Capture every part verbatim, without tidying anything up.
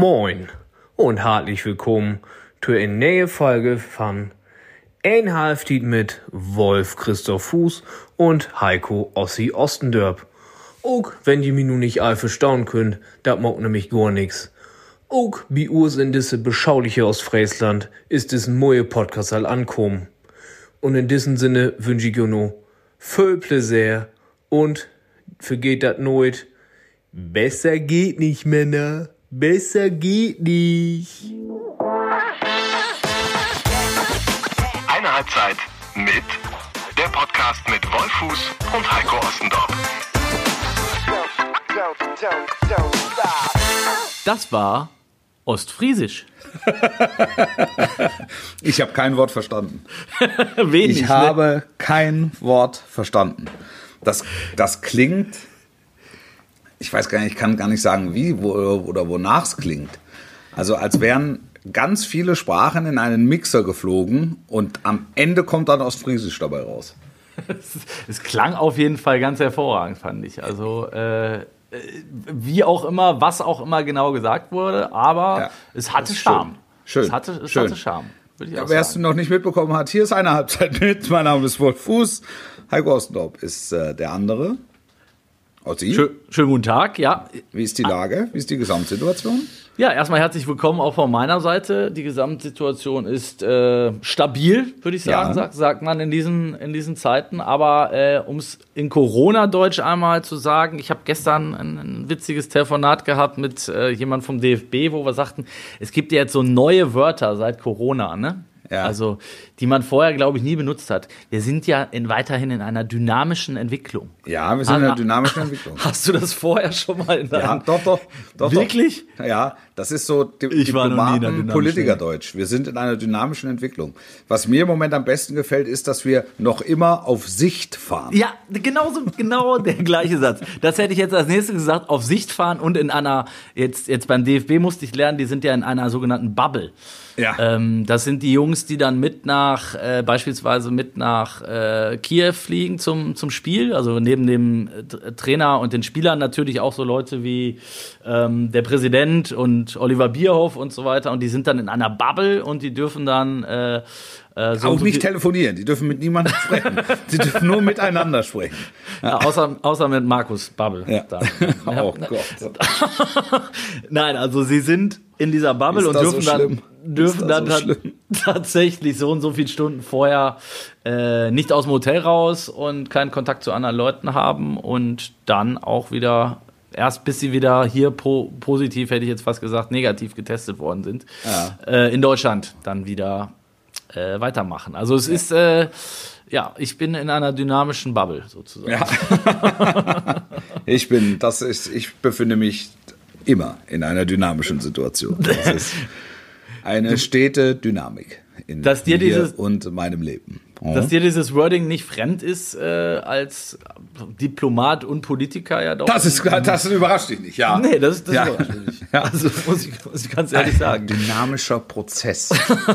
Moin und herzlich willkommen zu einer neuen Folge von Ein Halftiet mit Wolf Christoph Fuß und Heiko Ossi Ostendörp. Auch wenn die mich nun nicht all verstauen könnt, dat mag nämlich gar nix. Auch wie uns in diese beschauliche Ostfriesland ist es ein neuer Podcast all ankommen. Und in diesem Sinne wünsche ich euch noch viel Plaisir und vergeht dat nooit. Besser geht nicht, Männer. Besser geht nicht. Eine Halbzeit mit der Podcast mit Wolf Fuß und Heiko Ostendorp. Das war Ostfriesisch. Ich habe kein Wort verstanden. Wenig, ich habe kein Wort verstanden. Das, das klingt, ich weiß gar nicht, ich kann gar nicht sagen, wie wo, oder wonach es klingt. Also als wären ganz viele Sprachen in einen Mixer geflogen und am Ende kommt dann Ostfriesisch dabei raus. Es, es klang auf jeden Fall ganz hervorragend, fand ich. Also äh, wie auch immer, was auch immer genau gesagt wurde, aber ja, es hatte Charme. Schön. Es hatte, es Schön. hatte Charme. Ja, wer es noch nicht mitbekommen hat, hier ist eine Halbzeit mit. Mein Name ist Wolf Fuß. Heiko Ostendorp ist äh, der andere. Ossi. Schön, schönen guten Tag, ja. Wie ist die Lage? Wie ist die Gesamtsituation? Ja, erstmal herzlich willkommen auch von meiner Seite. Die Gesamtsituation ist äh, stabil, würde ich sagen, ja. sagt, sagt man in diesen, in diesen Zeiten. Aber äh, um es in Corona-Deutsch einmal zu sagen, ich habe gestern ein, ein witziges Telefonat gehabt mit äh, jemandem vom D F B, wo wir sagten, es gibt ja jetzt so neue Wörter seit Corona, ne? Ja. Also, die man vorher, glaube ich, nie benutzt hat. Wir sind ja in, weiterhin in einer dynamischen Entwicklung. Ja, wir sind in einer dynamischen Entwicklung. Hast du das vorher schon mal in deinem... Ja, doch, doch. doch Wirklich? Doch. Ja, das ist so di- ich war noch nie in einer Diplomaten, Politikerdeutsch. Wir sind in einer dynamischen Entwicklung. Was mir im Moment am besten gefällt, ist, dass wir noch immer auf Sicht fahren. Ja, genau so, genau der gleiche Satz. Das hätte ich jetzt als nächstes gesagt, auf Sicht fahren und in einer, jetzt, jetzt beim D F B musste ich lernen, die sind ja in einer sogenannten Bubble. Ja. Ähm, das sind die Jungs, die dann mit nach, äh, beispielsweise mit nach äh, Kiew fliegen zum, zum Spiel. Also neben dem äh, Trainer und den Spielern natürlich auch so Leute wie ähm, der Präsident und Oliver Bierhoff und so weiter. Und die sind dann in einer Bubble und die dürfen dann äh, äh, so auch so nicht telefonieren, die dürfen mit niemandem sprechen. Sie dürfen nur miteinander sprechen. Ja, außer, außer mit Markus Bubble. Ja. Oh Gott. Nein, also sie sind in dieser Bubble und dürfen so dann, dürfen dann so ta- tatsächlich so und so viele Stunden vorher äh, nicht aus dem Hotel raus und keinen Kontakt zu anderen Leuten haben und dann auch wieder, erst bis sie wieder hier pro, positiv, hätte ich jetzt fast gesagt, negativ getestet worden sind, ja. äh, in Deutschland dann wieder äh, weitermachen. Also es ja. ist, äh, ja, ich bin in einer dynamischen Bubble sozusagen. Ja. ich bin, das ist, ich befinde mich immer in einer dynamischen Situation. Das ist eine stete Dynamik in dass dir mir dieses, und meinem Leben. Oh. Dass dir dieses Wording nicht fremd ist, äh, als Diplomat und Politiker ja doch. Das ist, das überrascht dich nicht, ja. Nee, das, das ja. überrascht mich nicht. Ja. Also muss ich, muss ich ganz ehrlich sagen. Ein dynamischer Prozess.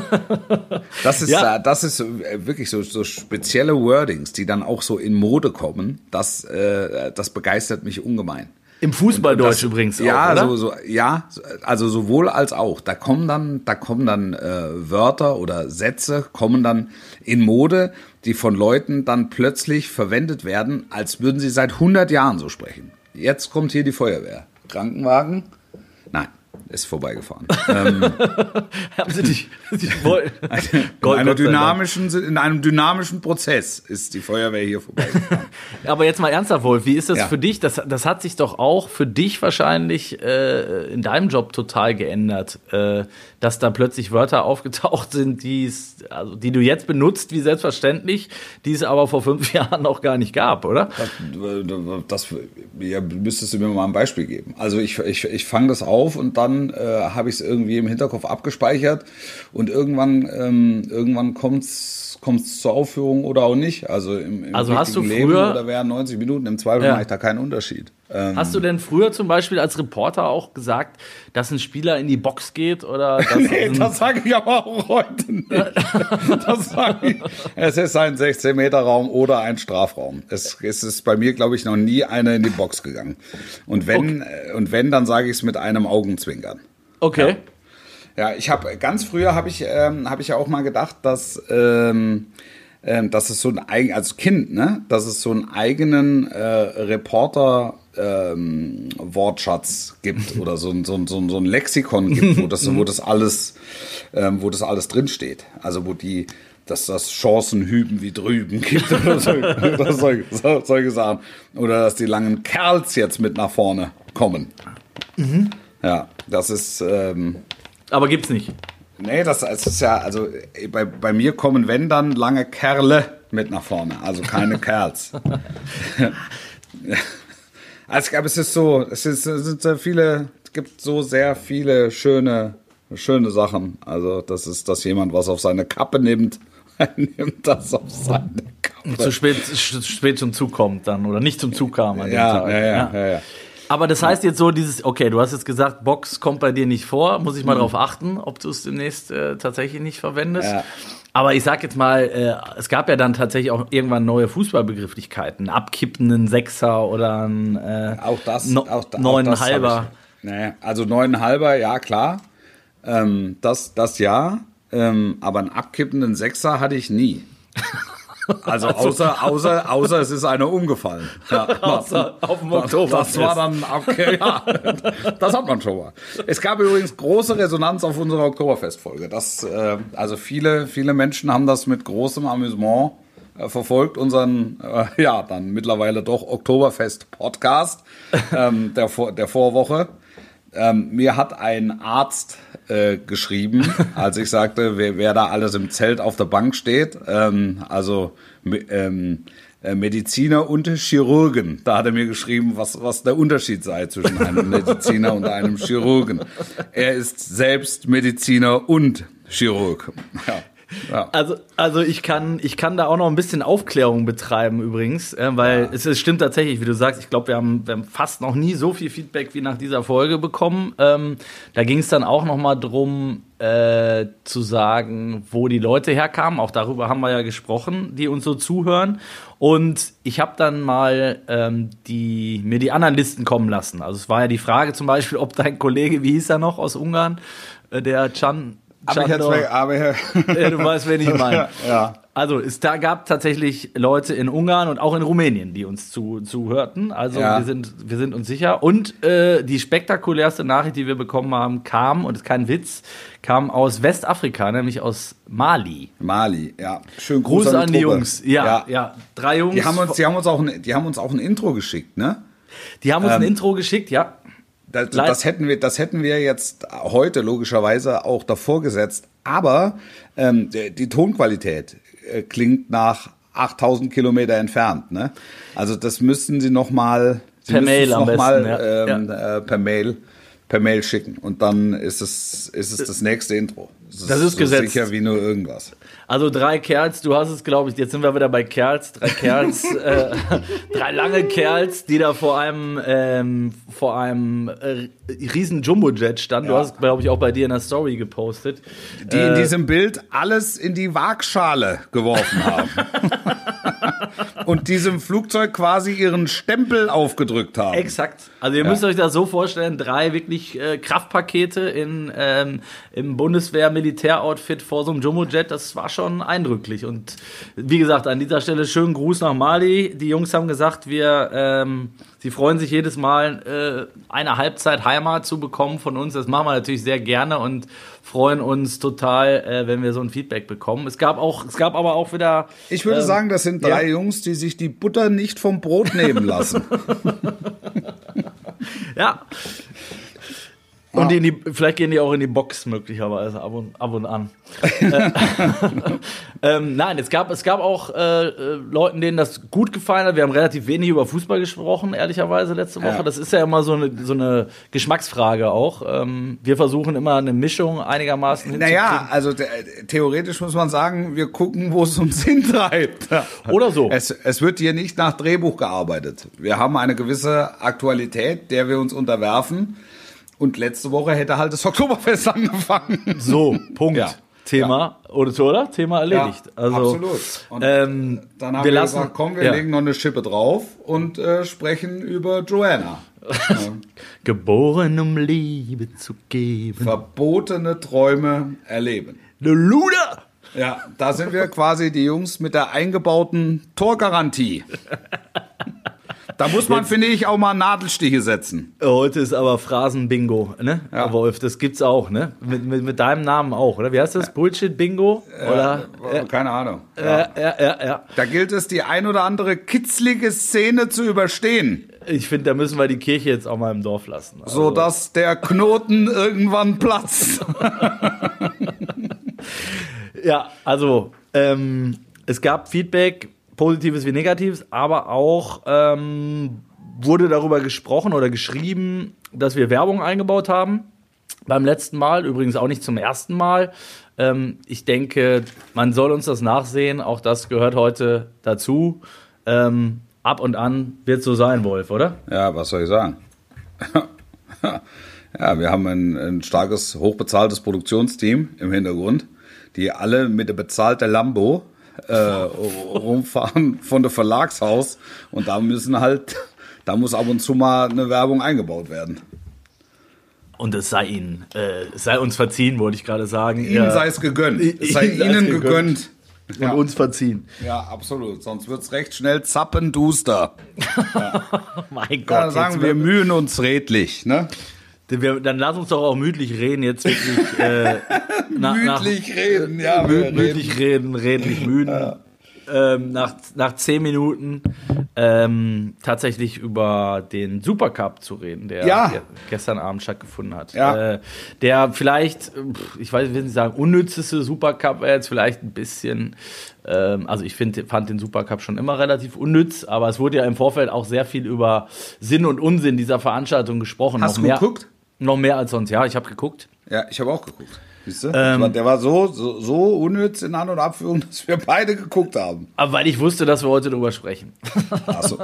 Das ist, ja. das ist wirklich so, so spezielle Wordings, die dann auch so in Mode kommen. Das, äh, das begeistert mich ungemein. Im Fußballdeutsch übrigens auch, ja, oder? So, so, ja, also sowohl als auch. Da kommen dann, da kommen dann äh, Wörter oder Sätze, kommen dann in Mode, die von Leuten dann plötzlich verwendet werden, als würden sie seit hundert Jahren so sprechen. Jetzt kommt hier die Feuerwehr. Krankenwagen? Nein, ist vorbeigefahren. ähm, Haben Sie dich, Sie wollen, in, Gott, einer Gott dynamischen, in einem dynamischen Prozess ist die Feuerwehr hier vorbeigefahren. Aber jetzt mal ernsthaft, Wolf, wie ist das ja. für dich? Das, das hat sich doch auch für dich wahrscheinlich äh, in deinem Job total geändert, äh, dass da plötzlich Wörter aufgetaucht sind, die's, also, die du jetzt benutzt wie selbstverständlich, die es aber vor fünf Jahren noch gar nicht gab, oder? Das, das ja, müsstest du mir mal ein Beispiel geben. Also ich, ich, ich fange das auf und dann äh, habe ich es irgendwie im Hinterkopf abgespeichert und irgendwann, ähm, irgendwann kommt es zur Aufführung oder auch nicht. Also im, im also hast du früher, Leben oder wären neunzig Minuten, im Zweifel ja. mache ich da keinen Unterschied. Ähm, hast du denn früher zum Beispiel als Reporter auch gesagt, dass ein Spieler in die Box geht? Oder dass nee, das sage ich aber auch heute nicht. Das sag ich. Es ist ein sechzehn-Meter-Raum oder ein Strafraum. Es, es ist bei mir, glaube ich, noch nie einer in die Box gegangen. Und wenn, okay. und wenn dann sage ich es mit einem Augenzwinkern. Okay. Ja, ja ich habe ganz früher habe ich, ähm, hab ich ja auch mal gedacht, dass, ähm, ähm, dass es so ein eigen, als Kind, ne, dass es so einen eigenen äh, Reporter ähm, Wortschatz gibt oder so ein, so ein, so ein, so ein Lexikon gibt, wo das, wo das alles, ähm, wo das alles drinsteht. Also wo die, dass das Chancen hüben wie drüben gibt oder, so, oder solche, so, solche Sachen. Oder dass die langen Kerls jetzt mit nach vorne kommen. Mhm. Ja, das ist. Ähm, Aber gibt's nicht. Nee, das, das ist ja, also bei, bei mir kommen, wenn dann, lange Kerle mit nach vorne, also keine Kerls. Also, aber es ist so, es, ist, es sind sehr viele, es gibt so sehr viele schöne, schöne Sachen. Also, das ist, dass jemand was auf seine Kappe nimmt, nimmt das auf seine Kappe. Zu spät, zu spät zum Zug kommt dann, oder nicht zum Zug kam an dem ja, Tag. Ja, ja, ja, ja. Aber das heißt jetzt so dieses, okay, du hast jetzt gesagt, Box kommt bei dir nicht vor, muss ich mal mhm. drauf achten, ob du es demnächst äh, tatsächlich nicht verwendest. Ja. Aber ich sag jetzt mal, äh, es gab ja dann tatsächlich auch irgendwann neue Fußballbegrifflichkeiten, abkippenden Sechser oder ein äh, auch das, no, auch, neuneinhalber. Nee, also neuneinhalber, ja klar, ähm, das, das ja, ähm, aber einen abkippenden Sechser hatte ich nie. Also außer, außer, außer es ist einer umgefallen. Ja, außer auf dem Oktoberfest. Das war dann, okay, ja, das hat man schon mal. Es gab übrigens große Resonanz auf unserer Oktoberfest-Folge. Das, äh, also viele, viele Menschen haben das mit großem Amüsement äh, verfolgt, unseren, äh, ja, dann mittlerweile doch Oktoberfest-Podcast ähm, der, Vor- der Vorwoche. Ähm, mir hat ein Arzt äh, geschrieben, als ich sagte, wer, wer da alles im Zelt auf der Bank steht, ähm, also ähm, äh, Mediziner und Chirurgen. Da hat er mir geschrieben, was, was der Unterschied sei zwischen einem Mediziner und einem Chirurgen. Er ist selbst Mediziner und Chirurg. Ja. Ja. Also, also ich kann, ich kann da auch noch ein bisschen Aufklärung betreiben übrigens, äh, weil ja. es, es stimmt tatsächlich, wie du sagst, ich glaube, wir haben, wir haben fast noch nie so viel Feedback wie nach dieser Folge bekommen. Ähm, da ging es dann auch noch mal drum, äh, zu sagen, wo die Leute herkamen. Auch darüber haben wir ja gesprochen, die uns so zuhören. Und ich habe dann mal ähm, die, mir die anderen Listen kommen lassen. Also es war ja die Frage zum Beispiel, ob dein Kollege, wie hieß er noch aus Ungarn, äh, der Can Aber, ich jetzt, aber ja, du weißt, wen ich meine. Ja. Also es da gab tatsächlich Leute in Ungarn und auch in Rumänien, die uns zu, zuhörten. Also ja. wir sind wir sind uns sicher. Und äh, die spektakulärste Nachricht, die wir bekommen haben, kam, und ist kein Witz, kam aus Westafrika, nämlich aus Mali. Mali, ja. Schön Gruß, Gruß an, an die Jungs. Ja, ja, ja. Drei Jungs. Die haben uns, die haben uns auch ein, die haben uns auch ein Intro geschickt, ne? Die haben uns ähm, ein Intro geschickt, ja. Das, das, hätten wir, das hätten wir jetzt heute logischerweise auch davor gesetzt. Aber ähm, die, die Tonqualität äh, klingt nach achttausend Kilometer entfernt. Ne? Also das müssten Sie noch mal, Sie per Mail am noch besten, mal, ja. ähm, Ja. Äh, per Mail per Mail schicken. Und dann ist es, ist es das nächste Intro. Das ist, das ist so gesetzt. Sicher wie nur irgendwas. Also drei Kerls, du hast es, glaube ich, jetzt sind wir wieder bei Kerls, drei Kerls, äh, drei lange Kerls, die da vor einem, ähm, vor einem äh, riesen Jumbo-Jet standen. Ja. Du hast, glaube ich, auch bei dir in der Story gepostet. Die äh, in diesem Bild alles in die Waagschale geworfen haben. Und diesem Flugzeug quasi ihren Stempel aufgedrückt haben. Exakt. Also ihr ja. müsst euch das so vorstellen, drei wirklich äh, Kraftpakete in, ähm, im Bundeswehr-Militäroutfit vor so einem Jumbo-Jet, das war schon eindrücklich. Und wie gesagt, an dieser Stelle schönen Gruß nach Mali. Die Jungs haben gesagt, wir, ähm, sie freuen sich jedes Mal, äh, eine Halbzeit Heimat zu bekommen von uns. Das machen wir natürlich sehr gerne und freuen uns total, äh, wenn wir so ein Feedback bekommen. Es gab auch, es gab aber auch wieder. Ich würde ähm, sagen, das sind drei ja. Jungs, die sich die Butter nicht vom Brot nehmen lassen. Ja. Und in die, vielleicht gehen die auch in die Box möglicherweise ab und, ab und an. ähm, nein, es gab, es gab auch äh, Leuten, denen das gut gefallen hat. Wir haben relativ wenig über Fußball gesprochen, ehrlicherweise, letzte Woche. Ja. Das ist ja immer so eine, so eine Geschmacksfrage auch. Ähm, wir versuchen immer eine Mischung einigermaßen hinzukriegen. Naja, also the- theoretisch muss man sagen, wir gucken, wo es uns hintreibt. Oder so. Es, es wird hier nicht nach Drehbuch gearbeitet. Wir haben eine gewisse Aktualität, der wir uns unterwerfen. Und letzte Woche hätte halt das Oktoberfest angefangen. So, Punkt. Ja. Thema, ja. oder, oder? Thema erledigt. Ja, also, absolut. Und ähm, dann haben wir wir lassen, gesagt, komm, wir ja. legen noch eine Schippe drauf und äh, sprechen über Joanna. Ja. Geboren, um Liebe zu geben. Verbotene Träume erleben. Ne Luder! Ja, da sind wir quasi die Jungs mit der eingebauten Torgarantie. Da muss man, finde ich, auch mal Nadelstiche setzen. Heute ist aber Phrasen-Bingo, ne? Ja. Wolf, das gibt's auch, ne? Mit, mit, mit deinem Namen auch, oder? Wie heißt das? Bullshit-Bingo? Oder? Ja, keine Ahnung. Ja, ja, ja, ja. Da gilt es, die ein oder andere kitzlige Szene zu überstehen, Ich finde, da müssen wir die Kirche jetzt auch mal im Dorf lassen. Also, sodass der Knoten irgendwann platzt. ja, also, ähm, es gab Feedback, Positives wie Negatives, aber auch ähm, wurde darüber gesprochen oder geschrieben, dass wir Werbung eingebaut haben. Beim letzten Mal, übrigens auch nicht zum ersten Mal. Ähm, ich denke, man soll uns das nachsehen. Auch das gehört heute dazu. Ähm, ab und an wird es so sein, Wolf, oder? Ja, was soll ich sagen? Ja, wir haben ein, ein starkes, hochbezahltes Produktionsteam im Hintergrund, die alle mit der bezahlten Lambo äh, rumfahren von der Verlagshaus, und da müssen halt, da muss ab und zu mal eine Werbung eingebaut werden. Und es sei Ihnen, äh, es sei uns verziehen, wollte ich gerade sagen. Ihnen ja. sei es gegönnt. Es sei Ihnen sei's Ihnen gegönnt. gegönnt. Und Ja. uns verziehen. Ja, absolut. Sonst wird es recht schnell zappenduster. Mein Gott. Ja, sagen jetzt wir, mühen uns redlich, ne? Wir, dann lass uns doch auch müdlich reden, jetzt wirklich. Äh, nach, Müdlich reden, ja. nach, wir mü reden. müdlich reden, redlich müden. Ja. Ähm, nach, nach zehn Minuten ähm, tatsächlich über den Supercup zu reden, der Ja. ge- gestern Abend stattgefunden hat. Ja. Äh, der vielleicht, pff, ich weiß, ich will nicht sagen, unnützeste Supercup wäre jetzt vielleicht ein bisschen, ähm, also ich find, fand den Supercup schon immer relativ unnütz, aber es wurde ja im Vorfeld auch sehr viel über Sinn und Unsinn dieser Veranstaltung gesprochen. Hast noch du mehr, geguckt? Noch mehr als sonst, ja, ich habe geguckt. Ja, ich habe auch geguckt. Siehst du? Ähm, der war so, so, so unnütz in An- und Abführung, dass wir beide geguckt haben. Aber weil ich wusste, dass wir heute darüber sprechen. Achso.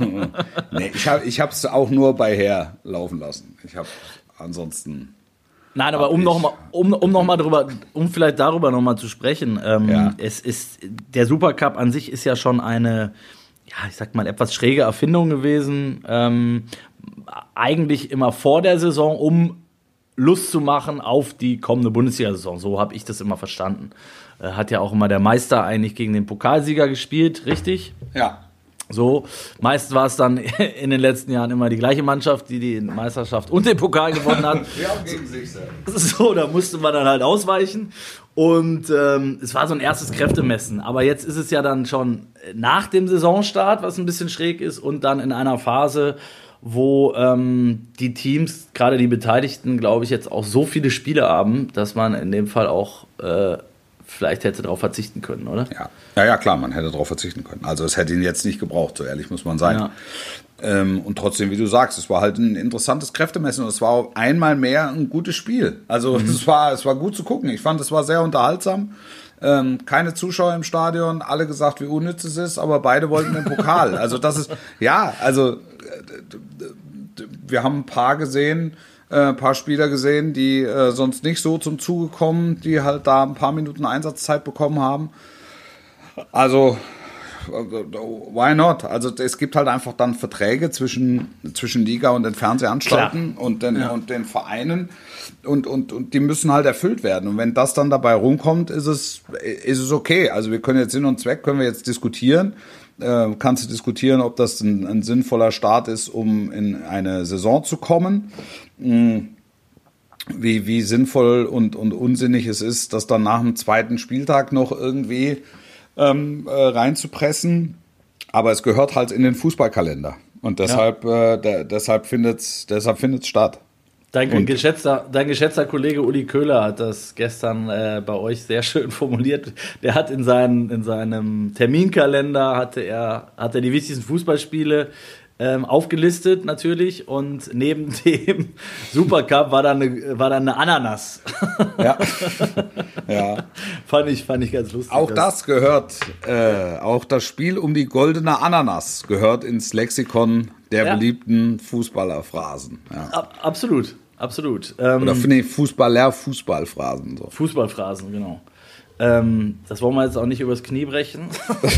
Nee, ich habe ich es auch nur bei Her laufen lassen. Ich habe ansonsten. Nein, aber um ich- noch mal, um, um noch mal drüber, um vielleicht darüber noch mal zu sprechen, ähm, Ja. es ist, der Supercup an sich ist ja schon eine, ja, ich sag mal, etwas schräge Erfindung gewesen, ähm, eigentlich immer vor der Saison, um Lust zu machen auf die kommende Bundesliga-Saison. So habe ich das immer verstanden. Äh, hat ja auch immer der Meister eigentlich gegen den Pokalsieger gespielt, richtig? Ja. So, meist war es dann in den letzten Jahren immer die gleiche Mannschaft, die die Meisterschaft und den Pokal gewonnen hat. Ja, gegen sich selbst. So, da musste man dann halt ausweichen. Und ähm, es war so ein erstes Kräftemessen. Aber jetzt ist es ja dann schon nach dem Saisonstart, was ein bisschen schräg ist, und dann in einer Phase, wo ähm, die Teams, gerade die Beteiligten, glaube ich, jetzt auch so viele Spiele haben, dass man in dem Fall auch äh, vielleicht hätte darauf verzichten können, oder? Ja. ja, ja, klar, man hätte darauf verzichten können. Also es hätte ihn jetzt nicht gebraucht, so ehrlich muss man sein. Ja. Ähm, und trotzdem, wie du sagst, es war halt ein interessantes Kräftemessen und es war auch einmal mehr ein gutes Spiel. Also Mhm. es war, es war gut zu gucken. Ich fand, es war sehr unterhaltsam. Ähm, keine Zuschauer im Stadion, alle gesagt, wie unnütz es ist, aber beide wollten den Pokal. Also das ist, ja, also äh, wir haben ein paar gesehen, ein paar Spieler gesehen, die äh, sonst nicht so zum Zuge kommen, die halt da ein paar Minuten Einsatzzeit bekommen haben. Also, why not? Also es gibt halt einfach dann Verträge zwischen, zwischen Liga und den Fernsehanstalten und den, Ja. und den Vereinen und, und, und die müssen halt erfüllt werden. Und wenn das dann dabei rumkommt, ist es, ist es okay. Also wir können jetzt Sinn und Zweck, können wir jetzt diskutieren. Äh, kannst du diskutieren, ob das ein, ein sinnvoller Start ist, um in eine Saison zu kommen. Wie, wie sinnvoll und, und unsinnig es ist, das dann nach dem zweiten Spieltag noch irgendwie ähm, äh, reinzupressen. Aber es gehört halt in den Fußballkalender. Und deshalb, ja. äh, de, deshalb findet es deshalb findet's statt. Dein geschätzter, dein geschätzter Kollege Uli Köhler hat das gestern äh, bei euch sehr schön formuliert. Der hat in, seinen, in seinem Terminkalender hatte er, hat er die wichtigsten Fußballspiele ähm, aufgelistet natürlich, und neben dem Supercup war dann eine, war dann eine Ananas. Ja. Ja. fand ich, fand ich ganz lustig. Auch das gehört, äh, auch das Spiel um die goldene Ananas gehört ins Lexikon der Ja. beliebten Fußballerphrasen. Ja. Ab, absolut, absolut. Ähm, Oder finde ich Fußballer, Fußballphrasen. So. Fußballphrasen, genau. Ähm, das wollen wir jetzt auch nicht übers Knie brechen.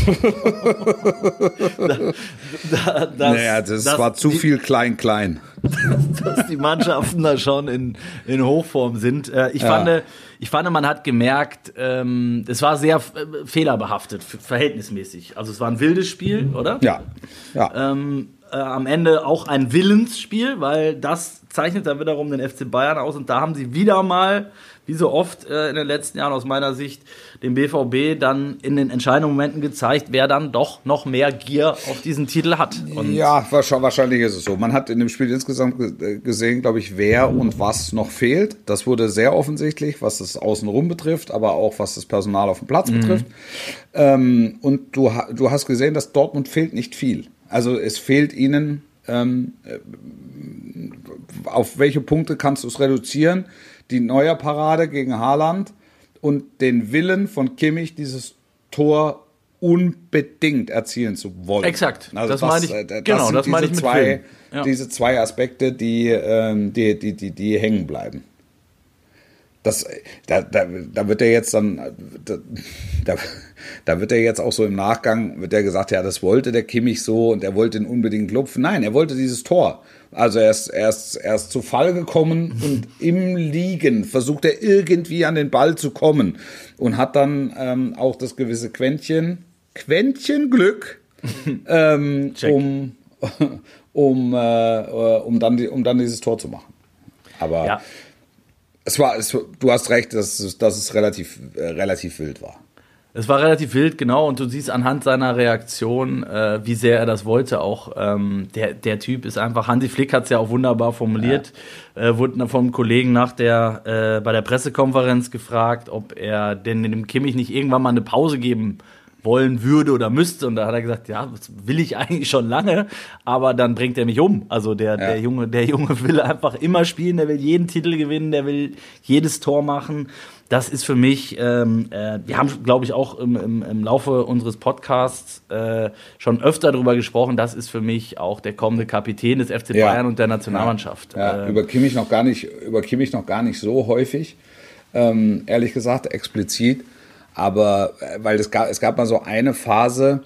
da, da, das, naja, das, das war zu die, viel klein-klein. Dass die Mannschaften da schon in, in Hochform sind. Äh, ich, ja. fand, ich fand, man hat gemerkt, ähm, es war sehr äh, fehlerbehaftet, verhältnismäßig. Also es war ein wildes Spiel, oder? Ja. ja. Ähm, äh, am Ende auch ein Willensspiel, weil das zeichnet dann wiederum den F C Bayern aus. Und da haben sie wieder mal, wie so oft äh, in den letzten Jahren aus meiner Sicht, dem B V B dann in den entscheidenden Momenten gezeigt, wer dann doch noch mehr Gier auf diesen Titel hat. Und ja, wahrscheinlich ist es so. Man hat in dem Spiel insgesamt gesehen, glaube ich, wer und was noch fehlt. Das wurde sehr offensichtlich, was das Außenrum betrifft, aber auch was das Personal auf dem Platz mhm. betrifft. Ähm, und du, du hast gesehen, dass Dortmund fehlt nicht viel. Also es fehlt ihnen, ähm, auf welche Punkte kannst du es reduzieren? Die Neuer-Parade gegen Haaland und den Willen von Kimmich, dieses Tor unbedingt erzielen zu wollen. Exakt, also das, das meine ich, das genau, das meine ich mit zwei, ja. Diese zwei Aspekte, die, ähm, die, die, die, die hängen bleiben. Das, da, da, da wird er jetzt dann, da, da, da wird er jetzt auch so im Nachgang, wird er gesagt, ja, das wollte der Kimmich so und er wollte ihn unbedingt lupfen. Nein, er wollte dieses Tor. Also er ist, er ist, er ist zu Fall gekommen und im Liegen versucht er irgendwie an den Ball zu kommen und hat dann ähm, auch das gewisse Quäntchen, Quäntchen Glück, ähm, um, um, äh, um, dann die, um dann dieses Tor zu machen. Aber ja. Es war, es, du hast recht, dass es, dass es relativ, äh, relativ wild war. Es war relativ wild, genau, und du siehst anhand seiner Reaktion, äh, wie sehr er das wollte auch. Ähm, der, der Typ ist einfach, Hansi Flick hat es ja auch wunderbar formuliert, ja. äh, wurde vom Kollegen nach der, äh, bei der Pressekonferenz gefragt, ob er denn dem Kimmich nicht irgendwann mal eine Pause geben wollen würde oder müsste. Und da hat er gesagt, ja, das will ich eigentlich schon lange, aber dann bringt er mich um. Also der, ja. der, Junge, der Junge will einfach immer spielen, der will jeden Titel gewinnen, der will jedes Tor machen. Das ist für mich, ähm, äh, wir haben, glaube ich, auch im, im, im Laufe unseres Podcasts äh, schon öfter darüber gesprochen, das ist für mich auch der kommende Kapitän des F C ja. Bayern und der Nationalmannschaft. Ja. Ja. Äh, über Kimmich noch gar nicht, über Kimmich noch gar nicht so häufig, ähm, ehrlich gesagt, explizit. Aber weil es gab, es gab mal so eine Phase,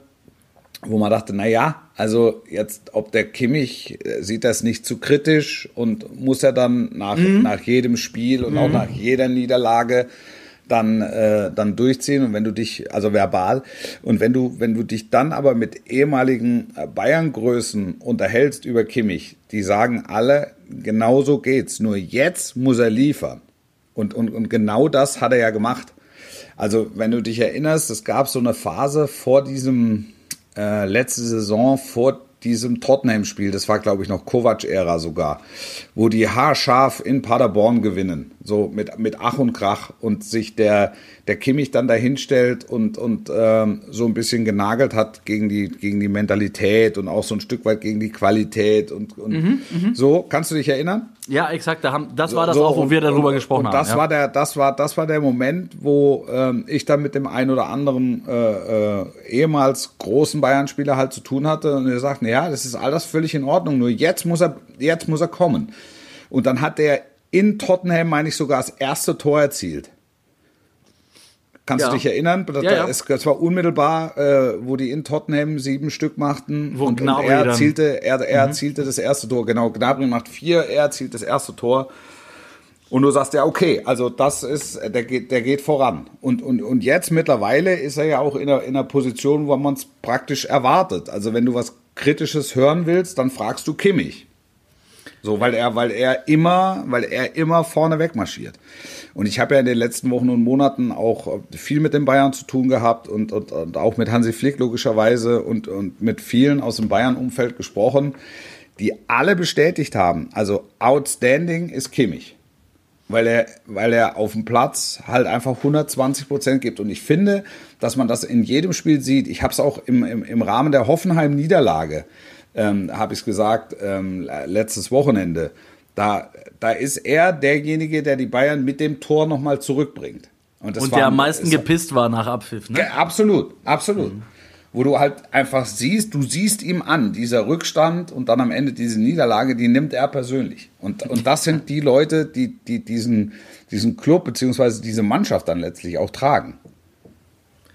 wo man dachte, na ja, also jetzt, ob der Kimmich sieht das nicht zu kritisch und muss er dann nach, mhm. nach jedem Spiel und mhm. auch nach jeder Niederlage dann, äh, dann durchziehen und wenn du dich, also verbal, und wenn du, wenn du dich dann aber mit ehemaligen Bayern-Größen unterhältst über Kimmich, die sagen alle, genau so geht's, nur jetzt muss er liefern. Und, und, und genau das hat er ja gemacht. Also, wenn du dich erinnerst, es gab so eine Phase vor diesem, äh, letzte Saison, vor diesem Tottenham-Spiel, das war, glaube ich, noch Kovac-Ära sogar, wo die haarscharf in Paderborn gewinnen, so mit, mit Ach und Krach und sich der, der Kimmich dann dahinstellt und, und ähm, so ein bisschen genagelt hat gegen die, gegen die Mentalität und auch so ein Stück weit gegen die Qualität und, und mhm, so. Kannst du dich erinnern? Ja, exakt. Da haben, das war das so, auch, wo und, wir darüber und, gesprochen und das haben. War der, das, war, das war der Moment, wo ähm, ich dann mit dem einen oder anderen äh, äh, ehemals großen Bayern-Spieler halt zu tun hatte und er sagt, ja, das ist alles völlig in Ordnung, nur jetzt muss er, jetzt muss er kommen. Und dann hat er in Tottenham, meine ich, sogar das erste Tor erzielt. Kannst ja. du dich erinnern? Das, ja, ja. Es, das war unmittelbar, äh, wo die in Tottenham sieben Stück machten. Wo und, und er, erzielte, er, er mhm. erzielte das erste Tor. Genau, Gnabry macht vier, er erzielt das erste Tor. Und du sagst ja, okay, also das ist, der geht, der geht voran. Und, und, und jetzt mittlerweile ist er ja auch in einer, in einer Position, wo man es praktisch erwartet. Also wenn du was Kritisches hören willst, dann fragst du Kimmich. So, weil er, weil er immer, weil er immer vorne wegmarschiert. Und ich habe ja in den letzten Wochen und Monaten auch viel mit den Bayern zu tun gehabt und, und, und auch mit Hansi Flick logischerweise und, und mit vielen aus dem Bayern-Umfeld gesprochen, die alle bestätigt haben, also outstanding ist Kimmich. Weil er, weil er auf dem Platz halt einfach hundertzwanzig Prozent gibt. Und ich finde, dass man das in jedem Spiel sieht. Ich habe es auch im, im, im Rahmen der Hoffenheim-Niederlage, ähm, habe ich es gesagt, ähm, letztes Wochenende. Da, da ist er derjenige, der die Bayern mit dem Tor nochmal zurückbringt. Und, das und war, der am meisten gepisst war nach Abpfiff, ne? Absolut, absolut. Mhm. Wo du halt einfach siehst, du siehst ihm an, dieser Rückstand und dann am Ende diese Niederlage, die nimmt er persönlich. Und, und das sind die Leute, die, die diesen, diesen Club beziehungsweise diese Mannschaft dann letztlich auch tragen.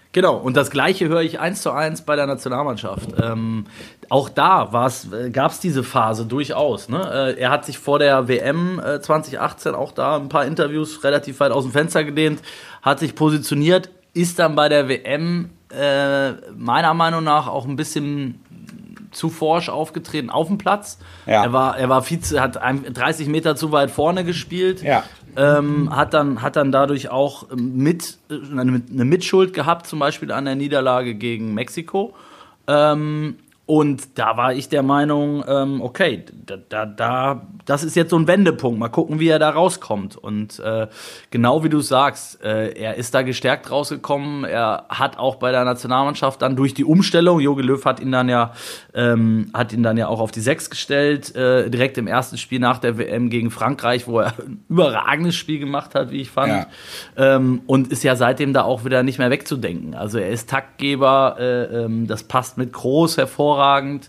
Genau, und das Gleiche höre ich eins zu eins bei der Nationalmannschaft. Ähm, auch da gab es diese Phase durchaus. Ne? Äh, er hat sich vor der W M äh, zwanzig achtzehn auch da ein paar Interviews relativ weit aus dem Fenster gelehnt, hat sich positioniert, ist dann bei der W M äh, meiner Meinung nach auch ein bisschen zu forsch aufgetreten auf dem Platz. Ja. Er war, er war Vize, hat dreißig Meter zu weit vorne gespielt. Ja. Ähm, hat dann, hat dann dadurch auch mit, eine, eine Mitschuld gehabt, zum Beispiel an der Niederlage gegen Mexiko. Ähm, und da war ich der Meinung, ähm, okay, da, da, da, das ist jetzt so ein Wendepunkt. Mal gucken, wie er da rauskommt. Und äh, genau wie du sagst, äh, er ist da gestärkt rausgekommen. Er hat auch bei der Nationalmannschaft dann durch die Umstellung, Jogi Löw hat ihn dann ja, ähm, hat ihn dann ja auch auf die Sechs gestellt, äh, direkt im ersten Spiel nach der W M gegen Frankreich, wo er ein überragendes Spiel gemacht hat, wie ich fand. Ja. Ähm, und ist ja seitdem da auch wieder nicht mehr wegzudenken. Also er ist Taktgeber, äh, ähm, das passt mit Groß hervorragend.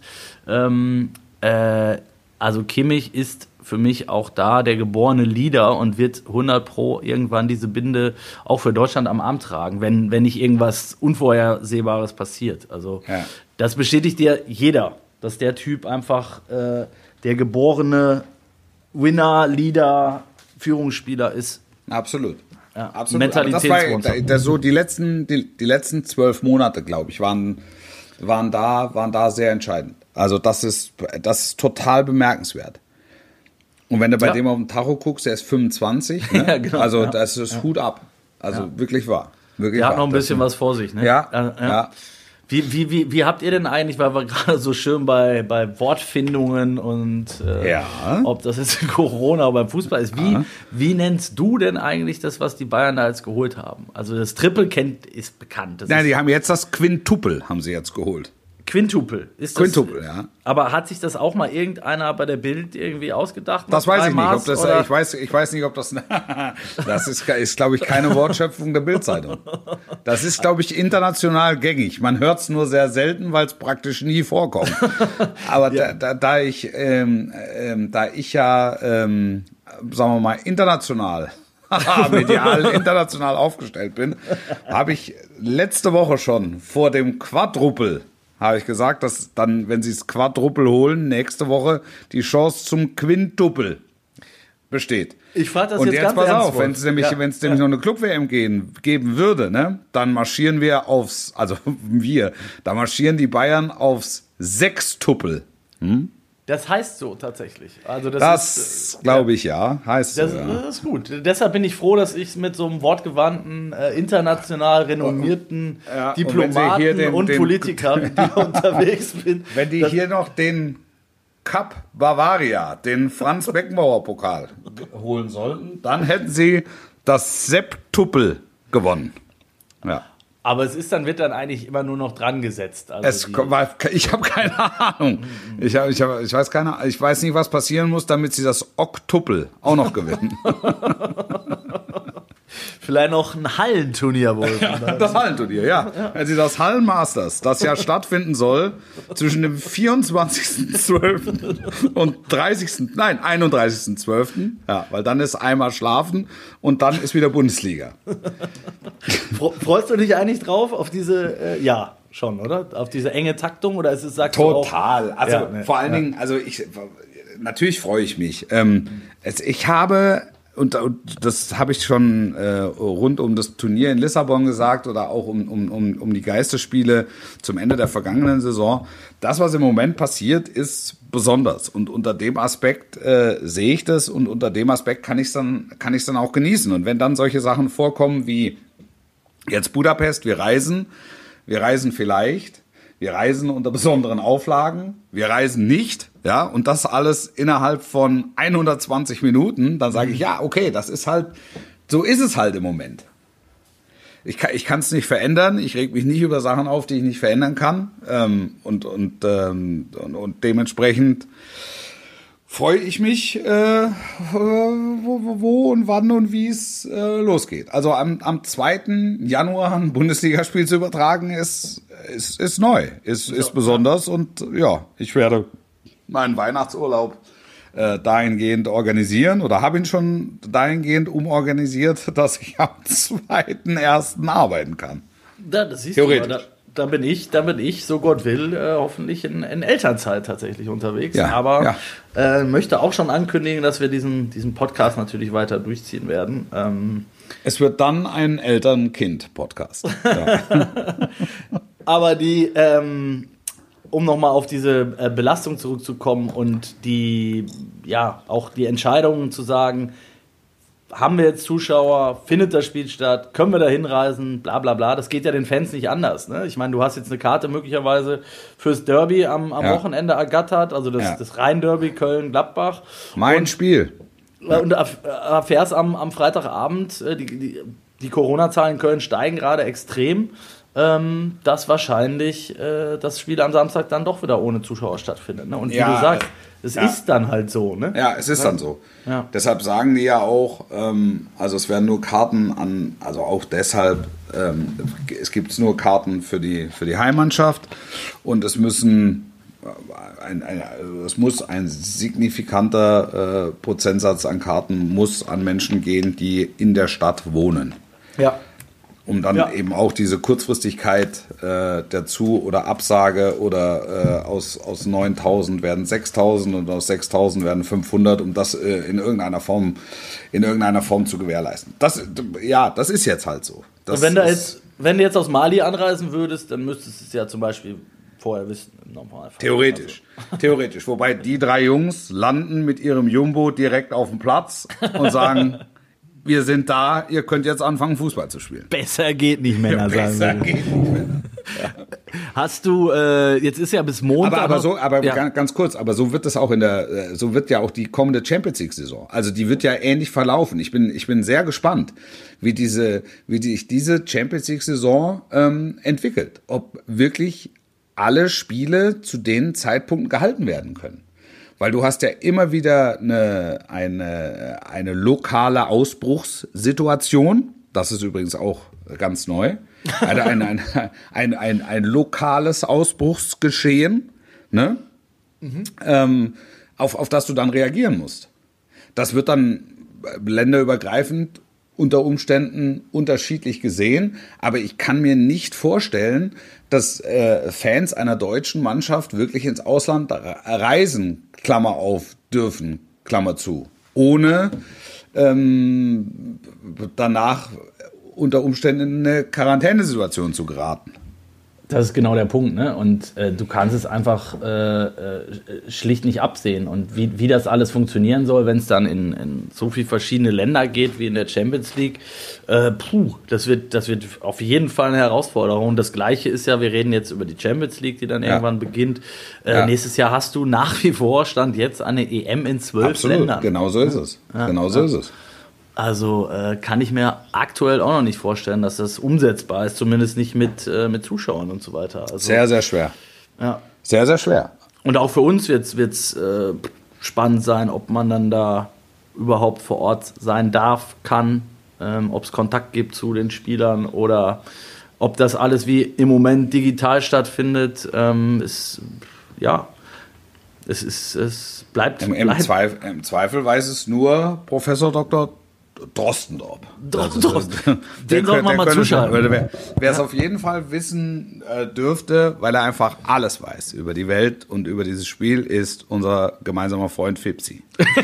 Ähm, äh, also Kimmich ist für mich auch da der geborene Leader und wird hundert Pro irgendwann diese Binde auch für Deutschland am Arm tragen, wenn, wenn nicht irgendwas Unvorhersehbares passiert. Also ja. Das bestätigt dir jeder, dass der Typ einfach äh, der geborene Winner, Leader, Führungsspieler ist. Absolut. Ja, absolut. Mentalitätsmonster. Das war das so die letzten, die, die letzten zwölf Monate, glaube ich, waren waren da, waren da sehr entscheidend. Also das ist, das ist total bemerkenswert. Und wenn du bei ja. dem auf den Tacho guckst, der ist fünfundzwanzig, ne? Ja, genau, also ja. das ist ja. Hut ab. Also ja. wirklich wahr. Wirklich der wahr. hat noch ein bisschen was vor sich. Ne? Ja, ja. ja. Wie, wie, wie, wie habt ihr denn eigentlich, weil wir gerade so schön bei, bei Wortfindungen und äh, ja. ob das jetzt Corona oder beim Fußball ist, wie, ja. wie nennst du denn eigentlich das, was die Bayern da jetzt geholt haben? Also das Triple kennt, ist bekannt. Nein, die haben jetzt das Quintupel, haben sie jetzt geholt. Quintupel ist das. Quintupel, ja. Aber hat sich das auch mal irgendeiner bei der Bild irgendwie ausgedacht? Das weiß ich nicht. Ob das, ich, weiß, ich weiß nicht, ob das. Das ist, ist glaube ich, keine Wortschöpfung der Bild-Zeitung. Das ist, glaube ich, international gängig. Man hört es nur sehr selten, weil es praktisch nie vorkommt. Aber ja. da, da, da, ich, ähm, ähm, da ich ja, ähm, sagen wir mal, international. medial international aufgestellt bin, habe ich letzte Woche schon vor dem Quadrupel habe ich gesagt, dass dann, wenn sie das Quadrupel holen, nächste Woche die Chance zum Quintupel besteht. Ich frage das Und jetzt, jetzt ganz pass ernsthaft. auf, wenn es nämlich, ja, wenn es nämlich ja. noch eine Club-W M gehen, geben würde, ne, dann marschieren wir aufs, also wir, da marschieren die Bayern aufs Sechstupel. Hm? Das heißt so tatsächlich. Also das, das glaube ich, ja. Heißt das, so, ja. Das ist gut. Deshalb bin ich froh, dass ich mit so einem wortgewandten, äh, international renommierten ja, Diplomaten und, den, und den, Politiker die unterwegs bin. Wenn die hier noch den Cup Bavaria, den Franz-Beckenbauer-Pokal holen sollten, dann hätten sie das Septupel gewonnen. Ja. Aber es ist dann, wird dann eigentlich immer nur noch dran gesetzt. Also es, ich habe keine Ahnung. Ich, hab, ich, hab, ich, weiß keine, ich weiß nicht, was passieren muss, damit sie das Oktupel auch noch gewinnen. Vielleicht noch ein Hallenturnier wohl. Ja, das Hallenturnier, ja. ja. Wenn sie das Hallenmasters, das ja stattfinden soll, zwischen dem vierundzwanzigsten zwölften und dreißigsten Nein, einunddreißigsten zwölften Ja, weil dann ist einmal schlafen und dann ist wieder Bundesliga. Freust du dich eigentlich drauf auf diese, äh, ja, schon, oder? Auf diese enge Taktung? Oder ist es, sagst Total. Du auch, also ja, ne, vor allen ja. Dingen, also ich, natürlich freue ich mich. Ähm, es, ich habe... Und, und das habe ich schon äh, rund um das Turnier in Lissabon gesagt oder auch um, um, um, um die Geisterspiele zum Ende der vergangenen Saison. Das, was im Moment passiert, ist besonders. Und unter dem Aspekt äh, sehe ich das und unter dem Aspekt kann ich es dann, kann ich es dann auch genießen. Und wenn dann solche Sachen vorkommen wie jetzt Budapest, wir reisen, wir reisen vielleicht, wir reisen unter besonderen Auflagen, wir reisen nicht, ja, und das alles innerhalb von hundertzwanzig Minuten, dann sage ich, ja, okay, das ist halt, so ist es halt im Moment. Ich kann ich kann es nicht verändern, ich reg mich nicht über Sachen auf, die ich nicht verändern kann, ähm, und, und, ähm, und, und dementsprechend freue ich mich, äh, wo, wo und wann und wie es äh, losgeht. Also am, am zweiten Januar ein Bundesligaspiel zu übertragen, ist, ist, ist neu, ist, ist besonders und ja, ich werde meinen Weihnachtsurlaub äh, dahingehend organisieren oder habe ihn schon dahingehend umorganisiert, dass ich am zweiten ersten arbeiten kann. Da, das siehst Theoretisch. du, da, da bin ich, da bin ich, so Gott will, äh, hoffentlich in, in Elternzeit tatsächlich unterwegs. Ja, Aber ja. Äh, möchte auch schon ankündigen, dass wir diesen, diesen Podcast natürlich weiter durchziehen werden. Ähm, Es wird dann ein Eltern-Kind-Podcast. Ja. aber die, ähm, um nochmal auf diese äh, Belastung zurückzukommen und die, ja, auch die Entscheidungen zu sagen, haben wir jetzt Zuschauer, findet das Spiel statt, können wir da hinreisen, bla bla bla. Das geht ja den Fans nicht anders. Ne? Ich meine, du hast jetzt eine Karte möglicherweise fürs Derby am, am Ja. Wochenende ergattert, also das, Ja. das Rhein-Derby Köln-Gladbach. Mein und, Spiel. Und erfährst am, am Freitagabend, äh, die, die, die Corona-Zahlen in Köln steigen gerade extrem, ähm, dass wahrscheinlich äh, das Spiel am Samstag dann doch wieder ohne Zuschauer stattfindet. Ne? Und wie Ja, du sagst, es ja. ist dann halt so. Ne? Ja, es ist dann so. Ja. Deshalb sagen die ja auch, ähm, also es werden nur Karten an, also auch deshalb, ähm, es gibt nur Karten für die, für die Heimmannschaft und es müssen, ein, ein, es muss ein signifikanter äh, Prozentsatz an Karten muss an Menschen gehen, die in der Stadt wohnen. Ja. Um dann Ja. eben auch diese Kurzfristigkeit äh, der Zu- oder Absage oder äh, aus, aus neuntausend werden sechstausend und aus sechstausend werden fünfhundert, um das äh, in irgendeiner Form in irgendeiner Form zu gewährleisten. Das, ja, das ist jetzt halt so. Das Und wenn, da ist- jetzt, wenn du jetzt aus Mali anreisen würdest, dann müsstest du es ja zum Beispiel vorher wissen. Im Normalfall. Theoretisch. Theoretisch. Wobei die drei Jungs landen mit ihrem Jumbo direkt auf dem Platz und sagen, wir sind da, ihr könnt jetzt anfangen, Fußball zu spielen. Besser geht nicht, Männer, Besser sagen wir. geht nicht mehr. Hast du, äh, jetzt ist ja bis Montag. Aber, aber noch- so, aber ja. ganz, ganz kurz, aber so wird es auch in der, äh, so wird ja auch die kommende Champions League Saison. Also die wird ja ähnlich verlaufen. Ich bin, ich bin sehr gespannt, wie diese, wie sich diese Champions League Saison ähm, entwickelt. Ob wirklich alle Spiele zu den Zeitpunkten gehalten werden können. Weil du hast ja immer wieder eine, eine, eine lokale Ausbruchssituation. Das ist übrigens auch ganz neu. Ein, ein, ein, ein, ein, ein lokales Ausbruchsgeschehen, ne? Mhm. Ähm, auf, auf das du dann reagieren musst. Das wird dann länderübergreifend unter Umständen unterschiedlich gesehen, aber ich kann mir nicht vorstellen, dass äh, Fans einer deutschen Mannschaft wirklich ins Ausland reisen, Klammer auf, dürfen, Klammer zu, ohne ähm, danach unter Umständen in eine Quarantänesituation zu geraten. Das ist genau der Punkt, ne? Und äh, du kannst es einfach äh, äh, schlicht nicht absehen. Und wie, wie das alles funktionieren soll, wenn es dann in, in so viele verschiedene Länder geht wie in der Champions League, äh, puh, das wird, das wird auf jeden Fall eine Herausforderung. Und das Gleiche ist ja, wir reden jetzt über die Champions League, die dann Ja. irgendwann beginnt. Äh, Ja. Nächstes Jahr hast du nach wie vor, Stand jetzt, eine E M in zwölf Absolut, Ländern. genau so ist es. Ja. Genau so Ja. ist es. Also äh, kann ich mir aktuell auch noch nicht vorstellen, dass das umsetzbar ist, zumindest nicht mit, äh, mit Zuschauern und so weiter. Also, Sehr, sehr schwer. ja. Sehr, sehr schwer. Und auch für uns wird es äh, spannend sein, ob man dann da überhaupt vor Ort sein darf, kann, ähm, ob es Kontakt gibt zu den Spielern oder ob das alles wie im Moment digital stattfindet. Ähm, ist, ja, es, ist, es bleibt. Im, im, bleibt Zweifel, Im Zweifel weiß es nur Professor Doktor Drostendorp. Drost- Also, Drost- der Den sollten wir könnte- mal der könnte- zuschalten. oder Wer, wer es auf jeden Fall wissen äh, dürfte, weil er einfach alles weiß über die Welt und über dieses Spiel, ist unser gemeinsamer Freund Fipsi.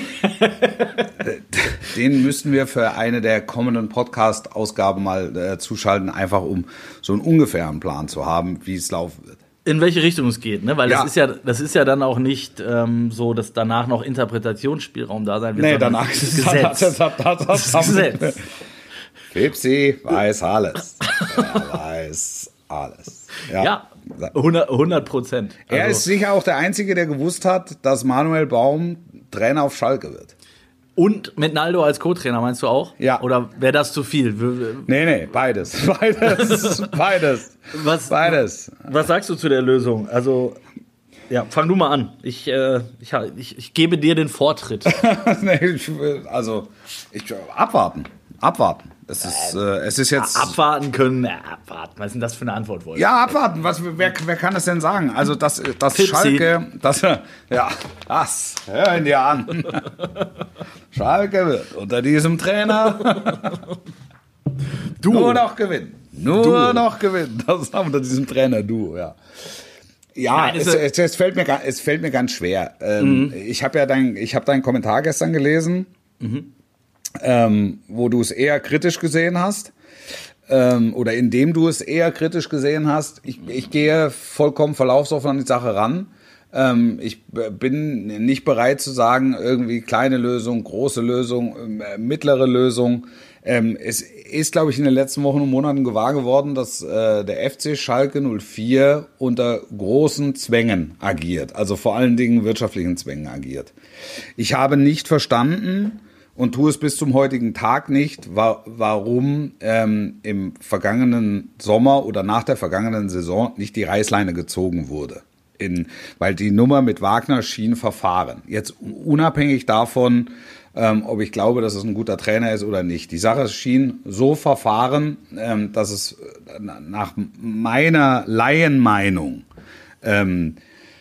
Den müssten wir für eine der kommenden Podcast-Ausgaben mal äh, zuschalten, einfach um so einen ungefähren Plan zu haben, wie es laufen wird. in welche Richtung es geht, ne? Weil Ja. das ist ja, das ist ja dann auch nicht ähm, so, dass danach noch Interpretationsspielraum da sein wird. Nee, sondern danach es ist ist es Gesetz. das, das, das, das, Das ist Gesetz. Fipsi weiß alles. Er weiß alles. Ja, hundert Prozent. Er Also- ist sicher auch der Einzige, der gewusst hat, dass Manuel Baum Trainer auf Schalke wird. Und mit Naldo als Co-Trainer, meinst du auch? Ja. Oder wäre das zu viel? Nee, nee, beides. Beides. Beides. Was, Beides. was sagst du zu der Lösung? Also, ja, fang du mal an. Ich, äh, ich, ich, ich gebe dir den Vortritt. Nee, ich, also, ich, abwarten. Abwarten. Es ist, äh, es ist jetzt. Abwarten können. Ja, abwarten. Was ist denn das für eine Antwort, Wolf? Ja, abwarten. Was, wer, wer kann das denn sagen? Also, dass, dass Pipsi. Schalke, das, ja, das, hör ihn dir an. Schalke wird unter diesem Trainer. Duo. Nur noch gewinnen. Nur Duo. noch gewinnen. Das haben wir unter diesem Trainer-Duo, ja. Ja, Nein, es, es, es, fällt mir, es fällt mir ganz schwer. Ähm, mhm. Ich habe ja dein, ich habe deinen Kommentar gestern gelesen, mhm. ähm, wo du es eher kritisch gesehen hast. Ähm, oder indem du es eher kritisch gesehen hast. Ich, ich gehe vollkommen verlaufsoffen an die Sache ran. Ähm, ich bin nicht bereit zu sagen, irgendwie kleine Lösung, große Lösung, äh, mittlere Lösung. Ähm, es ist, glaube ich, in den letzten Wochen und Monaten gewahr geworden, dass äh, der F C Schalke null vier unter großen Zwängen agiert, also vor allen Dingen wirtschaftlichen Zwängen agiert. Ich habe nicht verstanden und tue es bis zum heutigen Tag nicht, wa- warum ähm, im vergangenen Sommer oder nach der vergangenen Saison nicht die Reißleine gezogen wurde. In, weil die Nummer mit Wagner schien verfahren. Jetzt unabhängig davon, ähm, ob ich glaube, dass es ein guter Trainer ist oder nicht. Die Sache schien so verfahren, ähm, dass es nach meiner Laienmeinung ähm,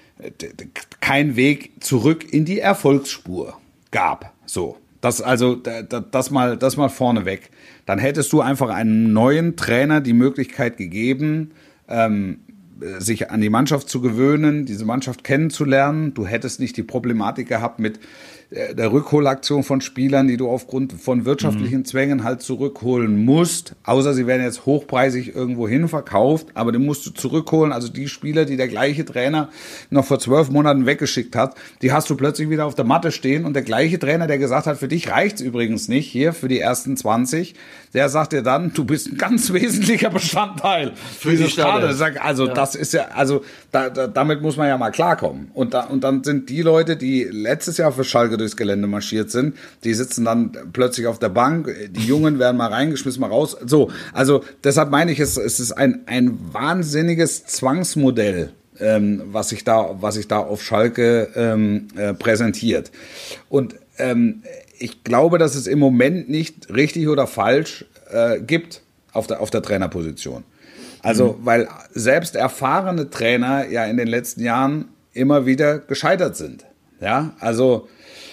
kein Weg zurück in die Erfolgsspur gab. So, das also das mal, das mal vorneweg. Dann hättest du einfach einem neuen Trainer die Möglichkeit gegeben, ähm, sich an die Mannschaft zu gewöhnen, diese Mannschaft kennenzulernen. Du hättest nicht die Problematik gehabt mit der Rückholaktion von Spielern, die du aufgrund von wirtschaftlichen mhm. Zwängen halt zurückholen musst. Außer sie werden jetzt hochpreisig irgendwo hin verkauft, aber die musst du zurückholen. Also die Spieler, die der gleiche Trainer noch vor zwölf Monaten weggeschickt hat, die hast du plötzlich wieder auf der Matte stehen. Und der gleiche Trainer, der gesagt hat, für dich reicht's übrigens nicht hier für die ersten zwanzig, der sagt dir dann, du bist ein ganz wesentlicher Bestandteil für diese Stade. Also ja. das ist ja, also da, da, damit muss man ja mal klarkommen. Und, da, und dann sind die Leute, die letztes Jahr für Schalke durchs Gelände marschiert sind, die sitzen dann plötzlich auf der Bank, die Jungen werden mal reingeschmissen, mal raus. So, also deshalb meine ich, es, es ist ein, ein wahnsinniges Zwangsmodell, ähm, was sich da, was sich da auf Schalke ähm, äh, präsentiert. Und ähm, ich glaube, dass es im Moment nicht richtig oder falsch äh, gibt auf der, auf der Trainerposition. Also, mhm. weil selbst erfahrene Trainer ja in den letzten Jahren immer wieder gescheitert sind. Ja, also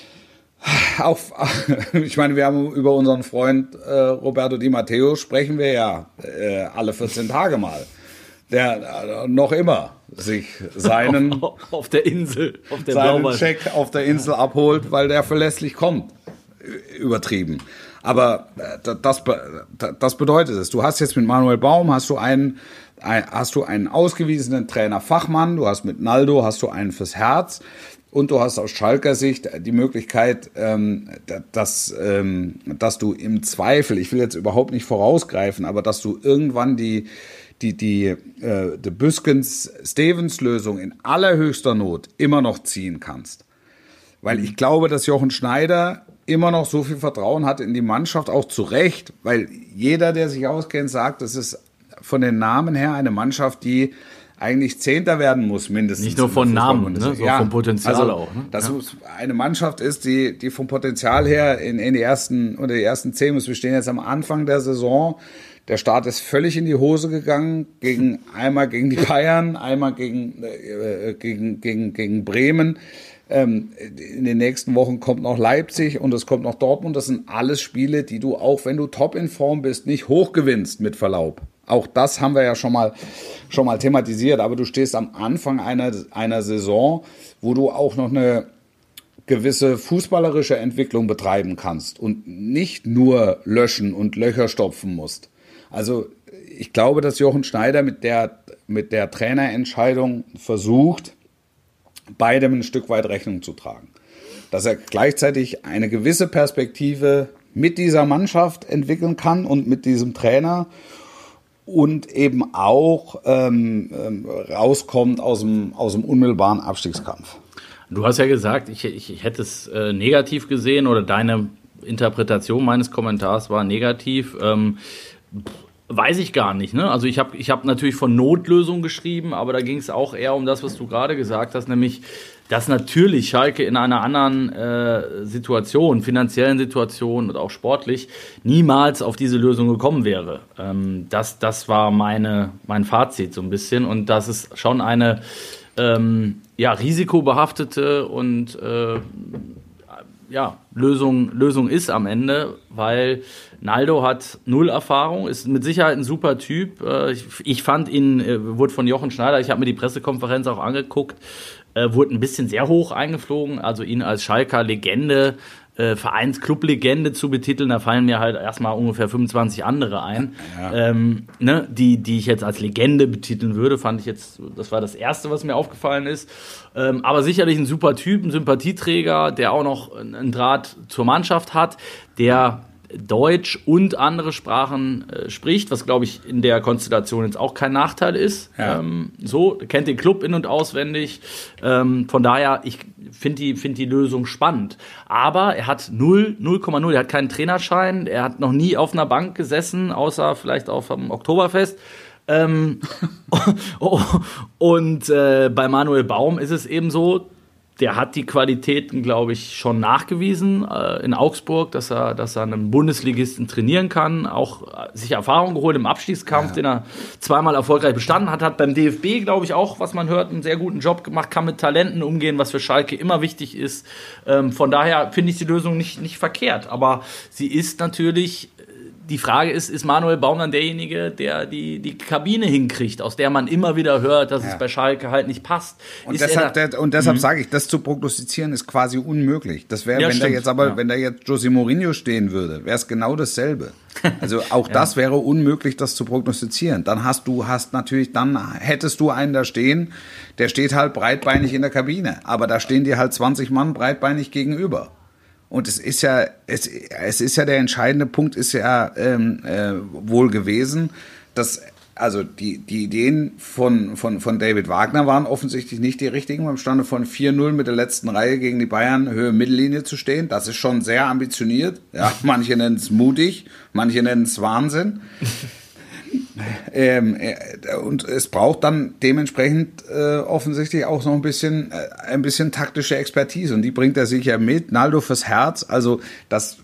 auch, ich meine, wir haben über unseren Freund äh, Roberto Di Matteo sprechen wir ja äh, alle vierzehn Tage mal, der äh, noch immer sich seinen auf der Insel, auf der seinen Check auf der Insel abholt, weil der verlässlich kommt. Übertrieben. Aber äh, das, das bedeutet es. Du hast jetzt mit Manuel Baum hast du einen hast du einen ausgewiesenen Trainer Fachmann, du hast mit Naldo hast du einen fürs Herz. Und du hast aus Schalker Sicht die Möglichkeit, ähm, dass, ähm, dass du im Zweifel, ich will jetzt überhaupt nicht vorausgreifen, aber dass du irgendwann die, die, die, äh, die Büskens-Stevens-Lösung in allerhöchster Not immer noch ziehen kannst. Weil ich glaube, dass Jochen Schneider immer noch so viel Vertrauen hat in die Mannschaft, auch zu Recht, weil jeder, der sich auskennt, sagt, es ist von den Namen her eine Mannschaft, die eigentlich Zehnter werden muss, mindestens. Nicht nur von Namen, ne? So ja, vom Potenzial also, auch. Ne? Dass ja. es eine Mannschaft ist, die, die vom Potenzial her in, in die ersten, unter die ersten zehn muss. Wir stehen jetzt am Anfang der Saison. Der Start ist völlig in die Hose gegangen, gegen, einmal gegen die Bayern, einmal gegen, äh, gegen, gegen, gegen Bremen. Ähm, in den nächsten Wochen kommt noch Leipzig und es kommt noch Dortmund. Das sind alles Spiele, die du auch, wenn du top in Form bist, nicht hoch gewinnst, mit Verlaub. Auch das haben wir ja schon mal, schon mal thematisiert. Aber du stehst am Anfang einer, einer Saison, wo du auch noch eine gewisse fußballerische Entwicklung betreiben kannst und nicht nur löschen und Löcher stopfen musst. Also ich glaube, dass Jochen Schneider mit der, mit der Trainerentscheidung versucht, beidem ein Stück weit Rechnung zu tragen. Dass er gleichzeitig eine gewisse Perspektive mit dieser Mannschaft entwickeln kann und mit diesem Trainer und eben auch ähm, rauskommt aus dem, aus dem unmittelbaren Abstiegskampf. Du hast ja gesagt, ich, ich, ich hätte es äh, negativ gesehen oder deine Interpretation meines Kommentars war negativ. Ähm, weiß ich gar nicht. Ne? Also ich habe ich hab natürlich von Notlösung geschrieben, aber da ging es auch eher um das, was du gerade gesagt hast, nämlich, dass natürlich Schalke in einer anderen äh, Situation, finanziellen Situation und auch sportlich niemals auf diese Lösung gekommen wäre. Ähm, das, das war meine, mein Fazit so ein bisschen und das ist schon eine ähm, ja, risikobehaftete und äh, ja, Lösung, Lösung ist am Ende, weil Naldo hat null Erfahrung, ist mit Sicherheit ein super Typ. Ich, ich fand ihn, wurde von Jochen Schneider, ich habe mir die Pressekonferenz auch angeguckt, wurde ein bisschen sehr hoch eingeflogen, also ihn als Schalker Legende, Äh, Vereinsclub-Legende zu betiteln, da fallen mir halt erstmal ungefähr fünfundzwanzig andere ein, ja. ähm, ne, die, die ich jetzt als Legende betiteln würde, fand ich jetzt, das war das Erste, was mir aufgefallen ist. Ähm, aber sicherlich ein super Typ, ein Sympathieträger, der auch noch einen Draht zur Mannschaft hat, der Deutsch und andere Sprachen äh, spricht, was, glaube ich, in der Konstellation jetzt auch kein Nachteil ist. Ja. Ähm, so, kennt den Club in- und auswendig. Ähm, von daher, ich finde die, find die Lösung spannend. Aber er hat null Komma null, er hat keinen Trainerschein, er hat noch nie auf einer Bank gesessen, außer vielleicht auf dem Oktoberfest. Ähm, und äh, bei Manuel Baum ist es eben so, der hat die Qualitäten, glaube ich, schon nachgewiesen äh, in Augsburg, dass er, dass er einen Bundesligisten trainieren kann, auch äh, sich Erfahrung geholt im Abstiegskampf, ja. den er zweimal erfolgreich bestanden hat, hat beim D F B, glaube ich, auch, was man hört, einen sehr guten Job gemacht, kann mit Talenten umgehen, was für Schalke immer wichtig ist. Ähm, von daher finde ich die Lösung nicht, nicht verkehrt, aber sie ist natürlich... Die Frage ist, ist Manuel Baum dann derjenige, der die, die Kabine hinkriegt, aus der man immer wieder hört, dass ja. es bei Schalke halt nicht passt. Und ist deshalb, der, und deshalb mhm. sage ich, das zu prognostizieren ist quasi unmöglich. Das wäre, ja, wenn da jetzt aber, ja. wenn da jetzt José Mourinho stehen würde, wäre es genau dasselbe. Also auch ja. das wäre unmöglich, das zu prognostizieren. Dann hast du, hast natürlich, dann hättest du einen da stehen, der steht halt breitbeinig in der Kabine. Aber da stehen dir halt zwanzig Mann breitbeinig gegenüber. Und es ist ja, es, es ist ja der entscheidende Punkt, ist ja ähm, äh, wohl gewesen, dass also die, die Ideen von, von, von David Wagner waren offensichtlich nicht die richtigen. Beim Stande von vier null mit der letzten Reihe gegen die Bayern Höhe Mittellinie zu stehen. Das ist schon sehr ambitioniert. Ja, manche nennen es mutig, manche nennen es Wahnsinn. Ähm, äh, und es braucht dann dementsprechend äh, offensichtlich auch noch ein bisschen, äh, ein bisschen taktische Expertise und die bringt er sich ja mit. Naldo fürs Herz, also das,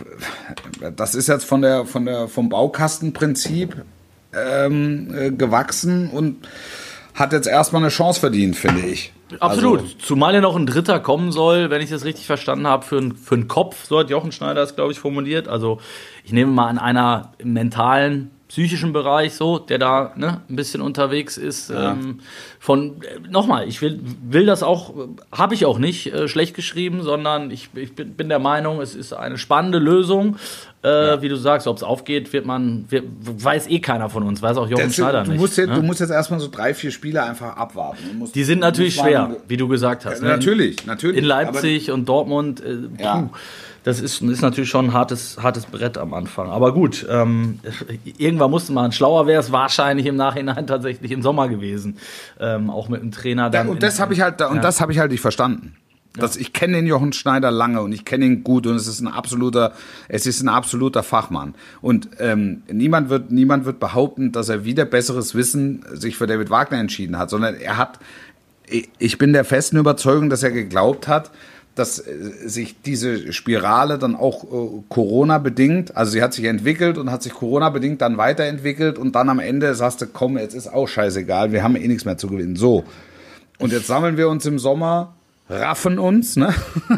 das ist jetzt von der, von der, vom Baukastenprinzip ähm, äh, gewachsen und hat jetzt erstmal eine Chance verdient, finde ich. Absolut, also, zumal ja noch ein Dritter kommen soll, wenn ich das richtig verstanden habe, für, für einen Kopf, so hat Jochen Schneider es, glaube ich, formuliert. Also ich nehme mal an einer mentalen, psychischen Bereich, so, der da ne, ein bisschen unterwegs ist. Ja. Ähm, von äh, nochmal, ich will, will das auch, habe ich auch nicht äh, schlecht geschrieben, sondern ich, ich bin, bin der Meinung, es ist eine spannende Lösung. Äh, ja. Wie du sagst, ob es aufgeht, wird man, wird, weiß eh keiner von uns, weiß auch Jochen Schneider du nicht. Musst jetzt, ne? Du musst jetzt erstmal so drei, vier Spiele einfach abwarten. Musst, Die sind natürlich schwer, wie du gesagt hast. Ja, natürlich, natürlich. In Leipzig und Dortmund, äh, ja. Das ist, ist natürlich schon ein hartes, hartes Brett am Anfang. Aber gut, ähm, irgendwann musste man. Schlauer wäre es wahrscheinlich im Nachhinein tatsächlich im Sommer gewesen. Ähm, auch mit dem Trainer dann. Da, und das habe ich halt, und ja. das habe ich halt nicht verstanden. Das, ich kenne den Jochen Schneider lange und ich kenne ihn gut und es ist ein absoluter, es ist ein absoluter Fachmann. Und ähm, niemand wird, niemand wird behaupten, dass er wieder besseres Wissen sich für David Wagner entschieden hat, sondern er hat, ich bin der festen Überzeugung, dass er geglaubt hat, dass sich diese Spirale dann auch äh, Corona-bedingt, also sie hat sich entwickelt und hat sich Corona-bedingt dann weiterentwickelt und dann am Ende sagst du, komm, jetzt ist auch scheißegal, wir haben eh nichts mehr zu gewinnen. So. Und jetzt sammeln wir uns im Sommer, raffen uns, ne?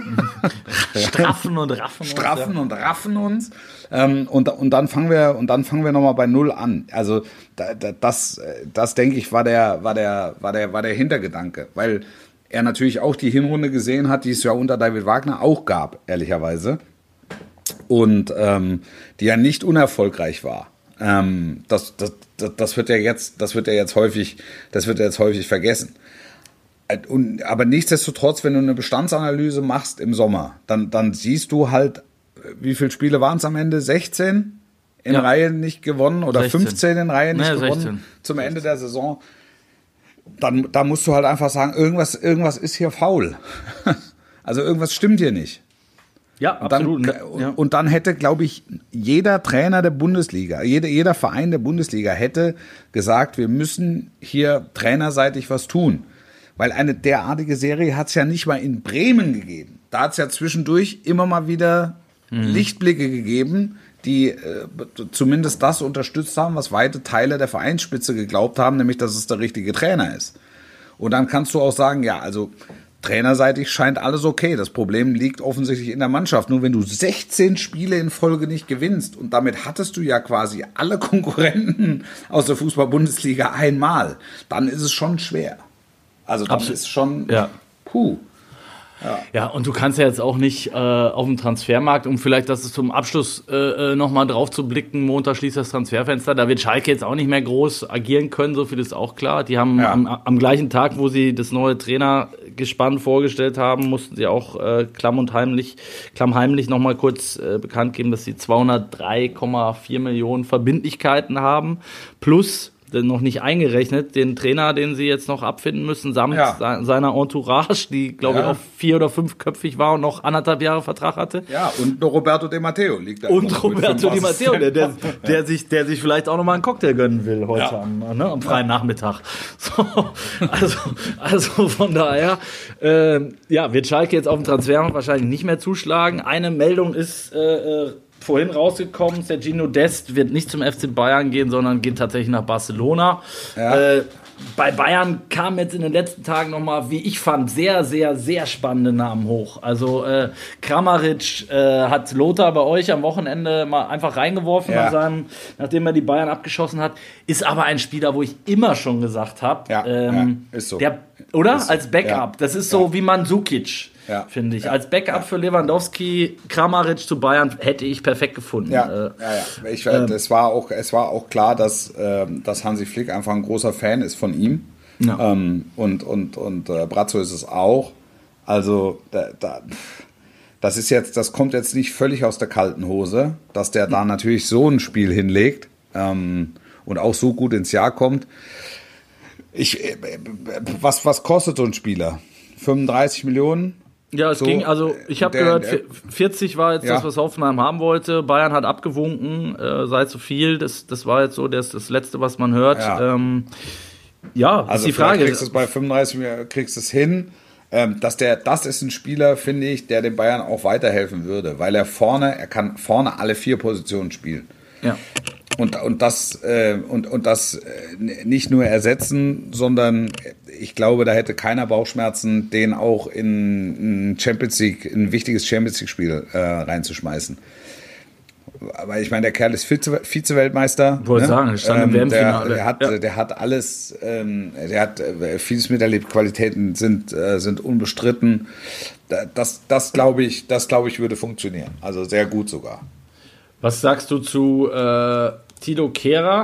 Straffen und raffen uns. Straffen und raffen uns. Ähm, und, und dann fangen wir, und dann fangen wir nochmal bei Null an. Also, da, da, das, das denke ich, war der, war der, war der, war der Hintergedanke. Weil er natürlich auch die Hinrunde gesehen hat, die es ja unter David Wagner auch gab, ehrlicherweise. Und ähm, die ja nicht unerfolgreich war. Ähm, das, das, das, das wird ja jetzt, das wird ja jetzt häufig, das wird ja jetzt häufig vergessen. Und, aber nichtsdestotrotz, wenn du eine Bestandsanalyse machst im Sommer, dann, dann siehst du halt, wie viele Spiele waren es am Ende? sechzehn in ja. Reihe nicht gewonnen oder sechzehn. fünfzehn in Reihe nicht naja, gewonnen sechzehn. Zum Ende der Saison. Dann, da musst du halt einfach sagen, irgendwas, irgendwas ist hier faul. Also irgendwas stimmt hier nicht. Ja, und absolut. Dann, ja. Und dann hätte, glaube ich, jeder Trainer der Bundesliga, jeder, jeder Verein der Bundesliga hätte gesagt, wir müssen hier trainerseitig was tun. Weil eine derartige Serie hat es ja nicht mal in Bremen gegeben. Da hat es ja zwischendurch immer mal wieder mhm. Lichtblicke gegeben, die äh, zumindest das unterstützt haben, was weite Teile der Vereinsspitze geglaubt haben, nämlich, dass es der richtige Trainer ist. Und dann kannst du auch sagen, ja, also trainerseitig scheint alles okay. Das Problem liegt offensichtlich in der Mannschaft. Nur wenn du sechzehn Spiele in Folge nicht gewinnst und damit hattest du ja quasi alle Konkurrenten aus der Fußball-Bundesliga einmal, dann ist es schon schwer. Also das Absolut. ist schon, ja. puh. Ja. ja, und du kannst ja jetzt auch nicht äh, auf dem Transfermarkt, um vielleicht das zum Abschluss äh, nochmal drauf zu blicken, Montag schließt das Transferfenster, da wird Schalke jetzt auch nicht mehr groß agieren können, so viel ist auch klar. Die haben ja. am, am gleichen Tag, wo sie das neue Trainergespann vorgestellt haben, mussten sie auch äh, klamm und heimlich, klammheimlich nochmal kurz äh, bekannt geben, dass sie zweihundertdrei Komma vier Millionen Verbindlichkeiten haben, plus noch nicht eingerechnet, den Trainer, den sie jetzt noch abfinden müssen, samt ja. seiner Entourage, die, glaube ja. ich, auch vier- oder fünfköpfig war und noch anderthalb Jahre Vertrag hatte. Ja, und noch Roberto Di Matteo liegt da. Und Roberto Di Matteo, der, der, der, sich, der sich vielleicht auch noch mal einen Cocktail gönnen will heute ja. am, ne, am freien ja. Nachmittag. So, also, also von daher, äh, ja, wird Schalke jetzt auf dem Transfer wahrscheinlich nicht mehr zuschlagen. Eine Meldung ist äh, vorhin rausgekommen, Sergiño Dest wird nicht zum F C Bayern gehen, sondern geht tatsächlich nach Barcelona. Ja. Äh, bei Bayern kamen jetzt in den letzten Tagen nochmal, wie ich fand, sehr, sehr, sehr spannende Namen hoch. Also äh, Kramaric äh, hat Lothar bei euch am Wochenende mal einfach reingeworfen, ja. nach seinem, nachdem er die Bayern abgeschossen hat. Ist aber ein Spieler, wo ich immer schon gesagt habe, ja, ähm, ja, ist so. Der, oder? Ist so. Als Backup. Ja. Das ist so ja. wie Mandzukic. Ja. Finde ich. Ja. Als Backup ja. für Lewandowski, Kramaric zu Bayern hätte ich perfekt gefunden. Ja, äh, ja, ja. Ich, äh, es, war auch, es war auch klar, dass, äh, dass Hansi Flick einfach ein großer Fan ist von ihm. Ja. Ähm, und und, und äh, Brazzo ist es auch. Also, da, da, das ist jetzt, das kommt jetzt nicht völlig aus der kalten Hose, dass der da natürlich so ein Spiel hinlegt ähm, und auch so gut ins Jahr kommt. Ich, äh, was, was kostet so ein Spieler? fünfunddreißig Millionen? Ja, es so, ging, also ich habe gehört, der, vierzig war jetzt ja. das, was Hoffenheim haben wollte. Bayern hat abgewunken, äh, sei zu viel. Das, das war jetzt so das, das Letzte, was man hört. Ja, ähm, ja also ist die Frage. Kriegst du es bei fünfunddreißig, kriegst du es hin. Ähm, dass der, das ist ein Spieler, finde ich, der den Bayern auch weiterhelfen würde, weil er vorne, er kann vorne alle vier Positionen spielen. Ja. Und, und das, äh, und, und das äh, nicht nur ersetzen, sondern ich glaube, da hätte keiner Bauchschmerzen, den auch in ein Champions League, in ein wichtiges Champions League-Spiel äh, reinzuschmeißen. Aber ich meine, der Kerl ist Vize, Vize-Weltmeister. Wollte ne? sagen, stand im W M-Finale. Der, der, hat, ja. der hat alles, ähm, der hat äh, vieles miterlebt, Qualitäten sind, äh, sind unbestritten. Das, das glaube ich, das glaube ich, würde funktionieren. Also sehr gut sogar. Was sagst du zu äh, Thilo Kehrer?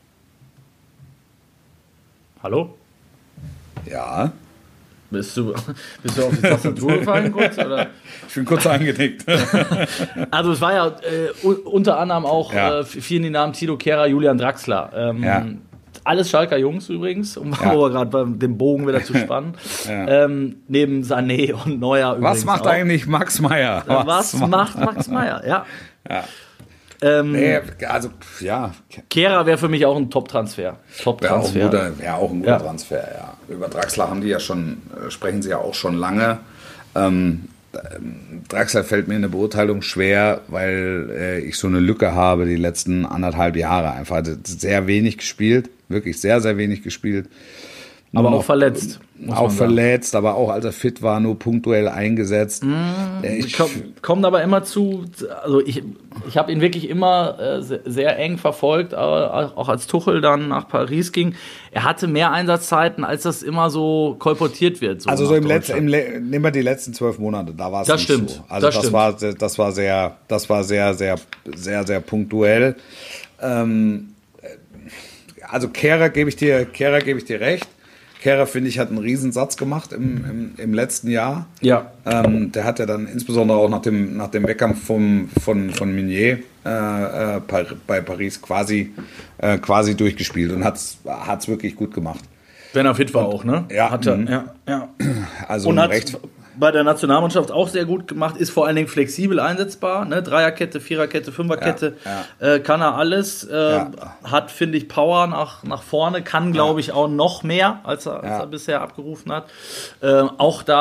Hallo? Ja. Bist du, bist du auf die Tastatur gefallen kurz? Oder? Ich bin kurz angenickt. Also es war ja äh, unter anderem auch, ja. äh, fielen die Namen Thilo Kehrer, Julian Draxler. Ähm, ja. Alles Schalker Jungs übrigens, um ja. gerade bei dem Bogen wieder zu spannen. ja. ähm, neben Sané und Neuer übrigens. Was macht auch. eigentlich Max Meyer? Was, Was macht Max Meyer? Ja. ja. Ähm, nee, also, ja. Kehrer wäre für mich auch ein Top-Transfer. Top-Transfer. Wäre auch ein guter, wär auch ein guter ja. Transfer, ja. Über Draxler haben die ja schon, äh, sprechen sie ja auch schon lange. Ähm, Draxler fällt mir in der Beurteilung schwer, weil äh, ich so eine Lücke habe die letzten anderthalb Jahre. Einfach sehr wenig gespielt, wirklich sehr, sehr wenig gespielt. Aber nur auch verletzt. Auch verletzt, aber auch als er fit war, nur punktuell eingesetzt. Mm, ich komm, kommt aber immer zu, also ich, ich habe ihn wirklich immer äh, sehr, sehr eng verfolgt, aber auch als Tuchel dann nach Paris ging. Er hatte mehr Einsatzzeiten, als das immer so kolportiert wird. So also so im letzten, im Le- nehmen wir die letzten zwölf Monate, da war es nicht stimmt. so. Also das, das stimmt. war, das war sehr, das war sehr, sehr, sehr, sehr punktuell. Ähm, also Kehrer gebe ich dir, Kehrer gebe ich dir recht. Kehrer, finde ich, hat einen Riesensatz gemacht im, im, im letzten Jahr. Ja. Ähm, der hat ja dann insbesondere auch nach dem, nach dem Wettkampf vom, von, von Meunier äh, äh, bei Paris quasi, äh, quasi durchgespielt und hat es wirklich gut gemacht. Wenn er fit war und, auch, ne? Ja. Hat er, ja, ja. Also und hat recht bei der Nationalmannschaft auch sehr gut gemacht, ist vor allen Dingen flexibel einsetzbar, ne? Dreierkette, Viererkette, Fünferkette, ja, ja. Äh, kann er alles, äh, ja. hat, finde ich, Power nach, nach vorne, kann, glaube ich, auch noch mehr, als er, ja. als er bisher abgerufen hat. Äh, auch da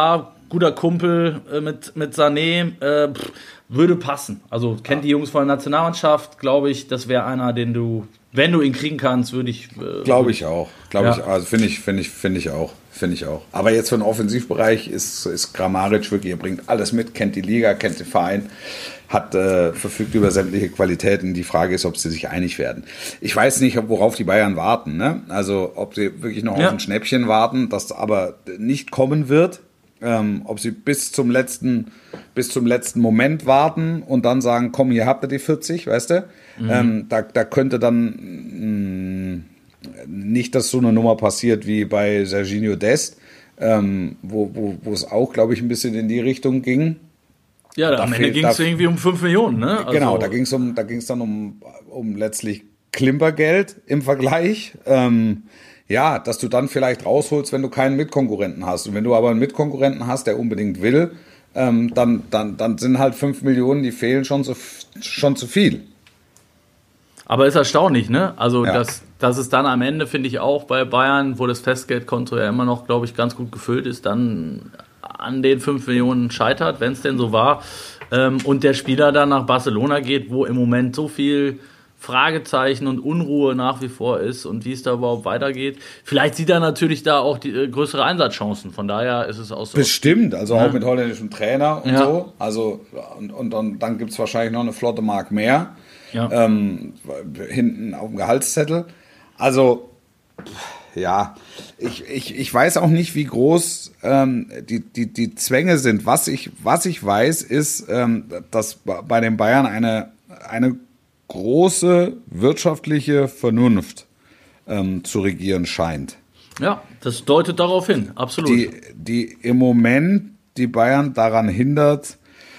guter Kumpel äh, mit, mit Sané, äh, pff, würde passen. Also kennt ja. die Jungs von der Nationalmannschaft, glaube ich, das wäre einer, den du, wenn du ihn kriegen kannst, würde ich... Äh, glaube ich auch. Glaube ja. ich, also finde ich, finde ich, finde ich auch. Finde ich auch. Aber jetzt für den Offensivbereich ist, ist Kramaric wirklich, er bringt alles mit, kennt die Liga, kennt den Verein, hat äh, verfügt über sämtliche Qualitäten. Die Frage ist, ob sie sich einig werden. Ich weiß nicht, worauf die Bayern warten. Ne? Also ob sie wirklich noch ja. auf ein Schnäppchen warten, das aber nicht kommen wird. Ähm, ob sie bis zum letzten bis zum letzten Moment warten und dann sagen, komm, hier habt ihr die vierzig, weißt du? Mhm. Ähm, da, da könnte dann mh, nicht, dass so eine Nummer passiert wie bei Serginho Dest, ähm, wo, wo, wo es auch, glaube ich, ein bisschen in die Richtung ging. Ja, da am Ende ging es irgendwie um fünf Millionen, ne? Also genau, da ging es um, da ging es dann um, um letztlich Klimpergeld im Vergleich. Ähm, ja, dass du dann vielleicht rausholst, wenn du keinen Mitkonkurrenten hast. Und wenn du aber einen Mitkonkurrenten hast, der unbedingt will, ähm, dann, dann, dann sind halt fünf Millionen, die fehlen schon zu, schon zu viel. Aber ist erstaunlich, ne? Also, ja. dass, dass es dann am Ende, finde ich auch, bei Bayern, wo das Festgeldkonto ja immer noch, glaube ich, ganz gut gefüllt ist, dann an den fünf Millionen scheitert, wenn es denn so war. Ähm, und der Spieler dann nach Barcelona geht, wo im Moment so viel Fragezeichen und Unruhe nach wie vor ist und wie es da überhaupt weitergeht. Vielleicht sieht er natürlich da auch die äh, größere Einsatzchancen. Von daher ist es auch so. Bestimmt, also ja. auch mit holländischem Trainer und ja. so. Also und, und dann, dann gibt es wahrscheinlich noch eine flotte Mark mehr ja. ähm, hinten auf dem Gehaltszettel. Also ja, ich, ich, ich weiß auch nicht, wie groß ähm, die, die, die Zwänge sind. Was ich, was ich weiß, ist, ähm, dass bei den Bayern eine, eine große wirtschaftliche Vernunft ähm, zu regieren scheint. Ja, das deutet darauf hin, absolut. Die, die im Moment die Bayern daran hindert,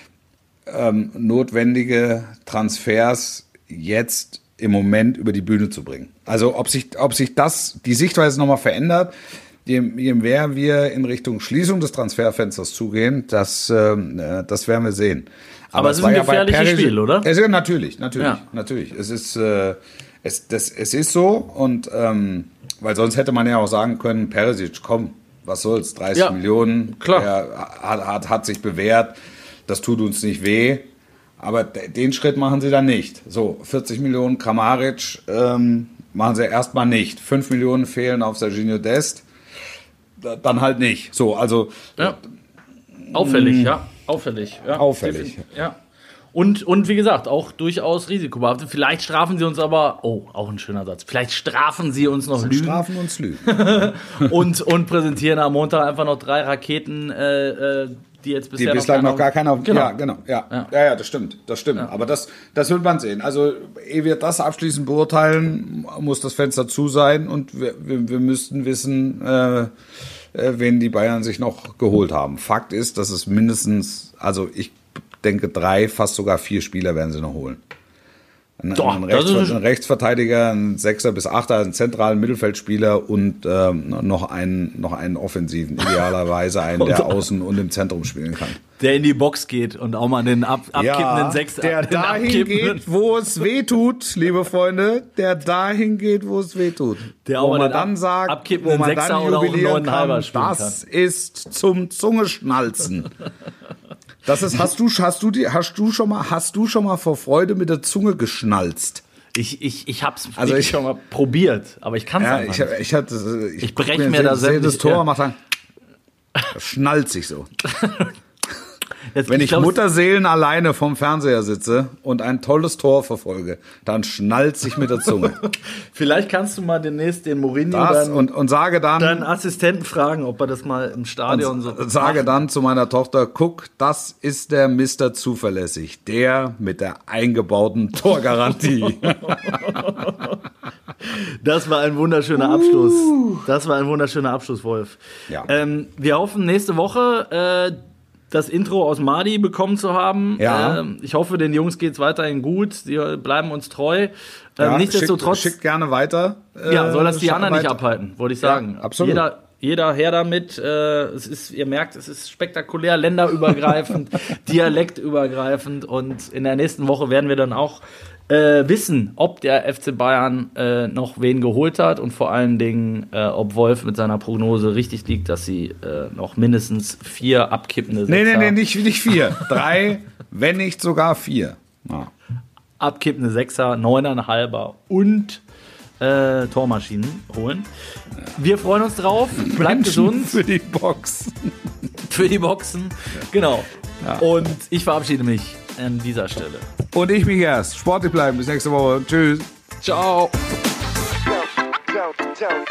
ähm, notwendige Transfers jetzt im Moment über die Bühne zu bringen. Also ob sich, ob sich das, die Sichtweise nochmal verändert, je, je mehr wir in Richtung Schließung des Transferfensters zugehen, das, äh, das werden wir sehen. Aber, Aber es ist ein gefährliches ja Spiel, oder? Es ist, natürlich, natürlich, ja. natürlich. Es ist, äh, es, das, es ist so und ähm, weil sonst hätte man ja auch sagen können, Perisic, komm, was soll's, dreißig ja, Millionen, klar. Er hat, hat, hat sich bewährt, das tut uns nicht weh. Aber den Schritt machen sie dann nicht. So, vierzig Millionen Kramaric ähm, machen sie erstmal nicht. fünf Millionen fehlen auf Serginho Dest, dann halt nicht. So, also ja. Auffällig, mh. ja. Auffällig. Ja. Auffällig. Ja. Und, und wie gesagt, auch durchaus risikobehaftet. Vielleicht strafen sie uns aber, oh, auch ein schöner Satz, vielleicht strafen sie uns noch sie Lügen. Strafen uns Lügen. und, und präsentieren am Montag einfach noch drei Raketen, äh, die jetzt bisher die bislang noch, noch gar keiner. Genau. Ja, genau. Ja. Ja. ja, ja, das stimmt. Das stimmt. Ja. Aber das, das wird man sehen. Also, ehe wir das abschließend beurteilen, muss das Fenster zu sein und wir, wir, wir müssten wissen, äh, wen die Bayern sich noch geholt haben. Fakt ist, dass es mindestens, also ich denke, drei, fast sogar vier Spieler werden sie noch holen. Ein, Doch, ein, Rechts, ein Rechtsverteidiger, ein Sechser bis Achter, einen zentralen Mittelfeldspieler und ähm, noch einen, noch einen offensiven, idealerweise einen, der außen und im Zentrum spielen kann. Der in die Box geht und auch mal den ab, abkippenden ja, Sechser. Der dahin abkippenden. geht, wo es weh tut, liebe Freunde. Der dahin geht, wo es weh tut. Der wo auch man dann dann sagt, abkippenden wo man Sechser dann oder auch jubilieren einen Halber kann, spielen das kann. ist zum Zungeschnalzen. Das ist, hast du, hast du die, hast du schon mal, hast du schon mal vor Freude mit der Zunge geschnalzt? Ich, ich, ich hab's also ich, schon mal probiert, aber ich kann's ja, einfach ich, nicht. Ich, hatte, ich, ich breche mir da selbst das Tor ja. und mach dann, das schnalzt sich so. Jetzt, Wenn ich, ich glaub, Mutterseelen alleine vom Fernseher sitze und ein tolles Tor verfolge, dann schnallt sich mit der Zunge. Vielleicht kannst du mal demnächst den Mourinho das dann, und, und sage dann deinen Assistenten fragen, ob er das mal im Stadion und so sage macht. dann zu meiner Tochter, guck, das ist der Mister Zuverlässig, der mit der eingebauten Torgarantie. Das war ein wunderschöner uh. Abschluss. Das war ein wunderschöner Abschluss, Wolf. Ja. Ähm, wir hoffen nächste Woche äh, das Intro aus Madi bekommen zu haben. Ja. Ähm, ich hoffe, den Jungs geht's weiterhin gut. Sie bleiben uns treu. Ähm, ja, nichtsdestotrotz. Schickt, schickt gerne weiter. Äh, ja, soll das die anderen nicht abhalten, wollte ich sagen. Ja, absolut. Jeder, jeder her damit. Äh, es ist, ihr merkt, es ist spektakulär, länderübergreifend, dialektübergreifend. Und in der nächsten Woche werden wir dann auch äh, wissen, ob der F C Bayern äh, noch wen geholt hat und vor allen Dingen, äh, ob Wolf mit seiner Prognose richtig liegt, dass sie äh, noch mindestens vier abkippende Sechser... Nee, nee, nee, nicht, nicht vier. Drei, wenn nicht sogar vier. Ja. Abkippende Sechser, Neuneinhalber und äh, Tormaschinen holen. Wir freuen uns drauf. Bleibt gesund. Für die Box. Für die Boxen. Genau. Ja. Und ich verabschiede mich an dieser Stelle. Und ich mich erst. Sportlich bleiben. Bis nächste Woche. Tschüss. Ciao. Ciao, ciao, ciao.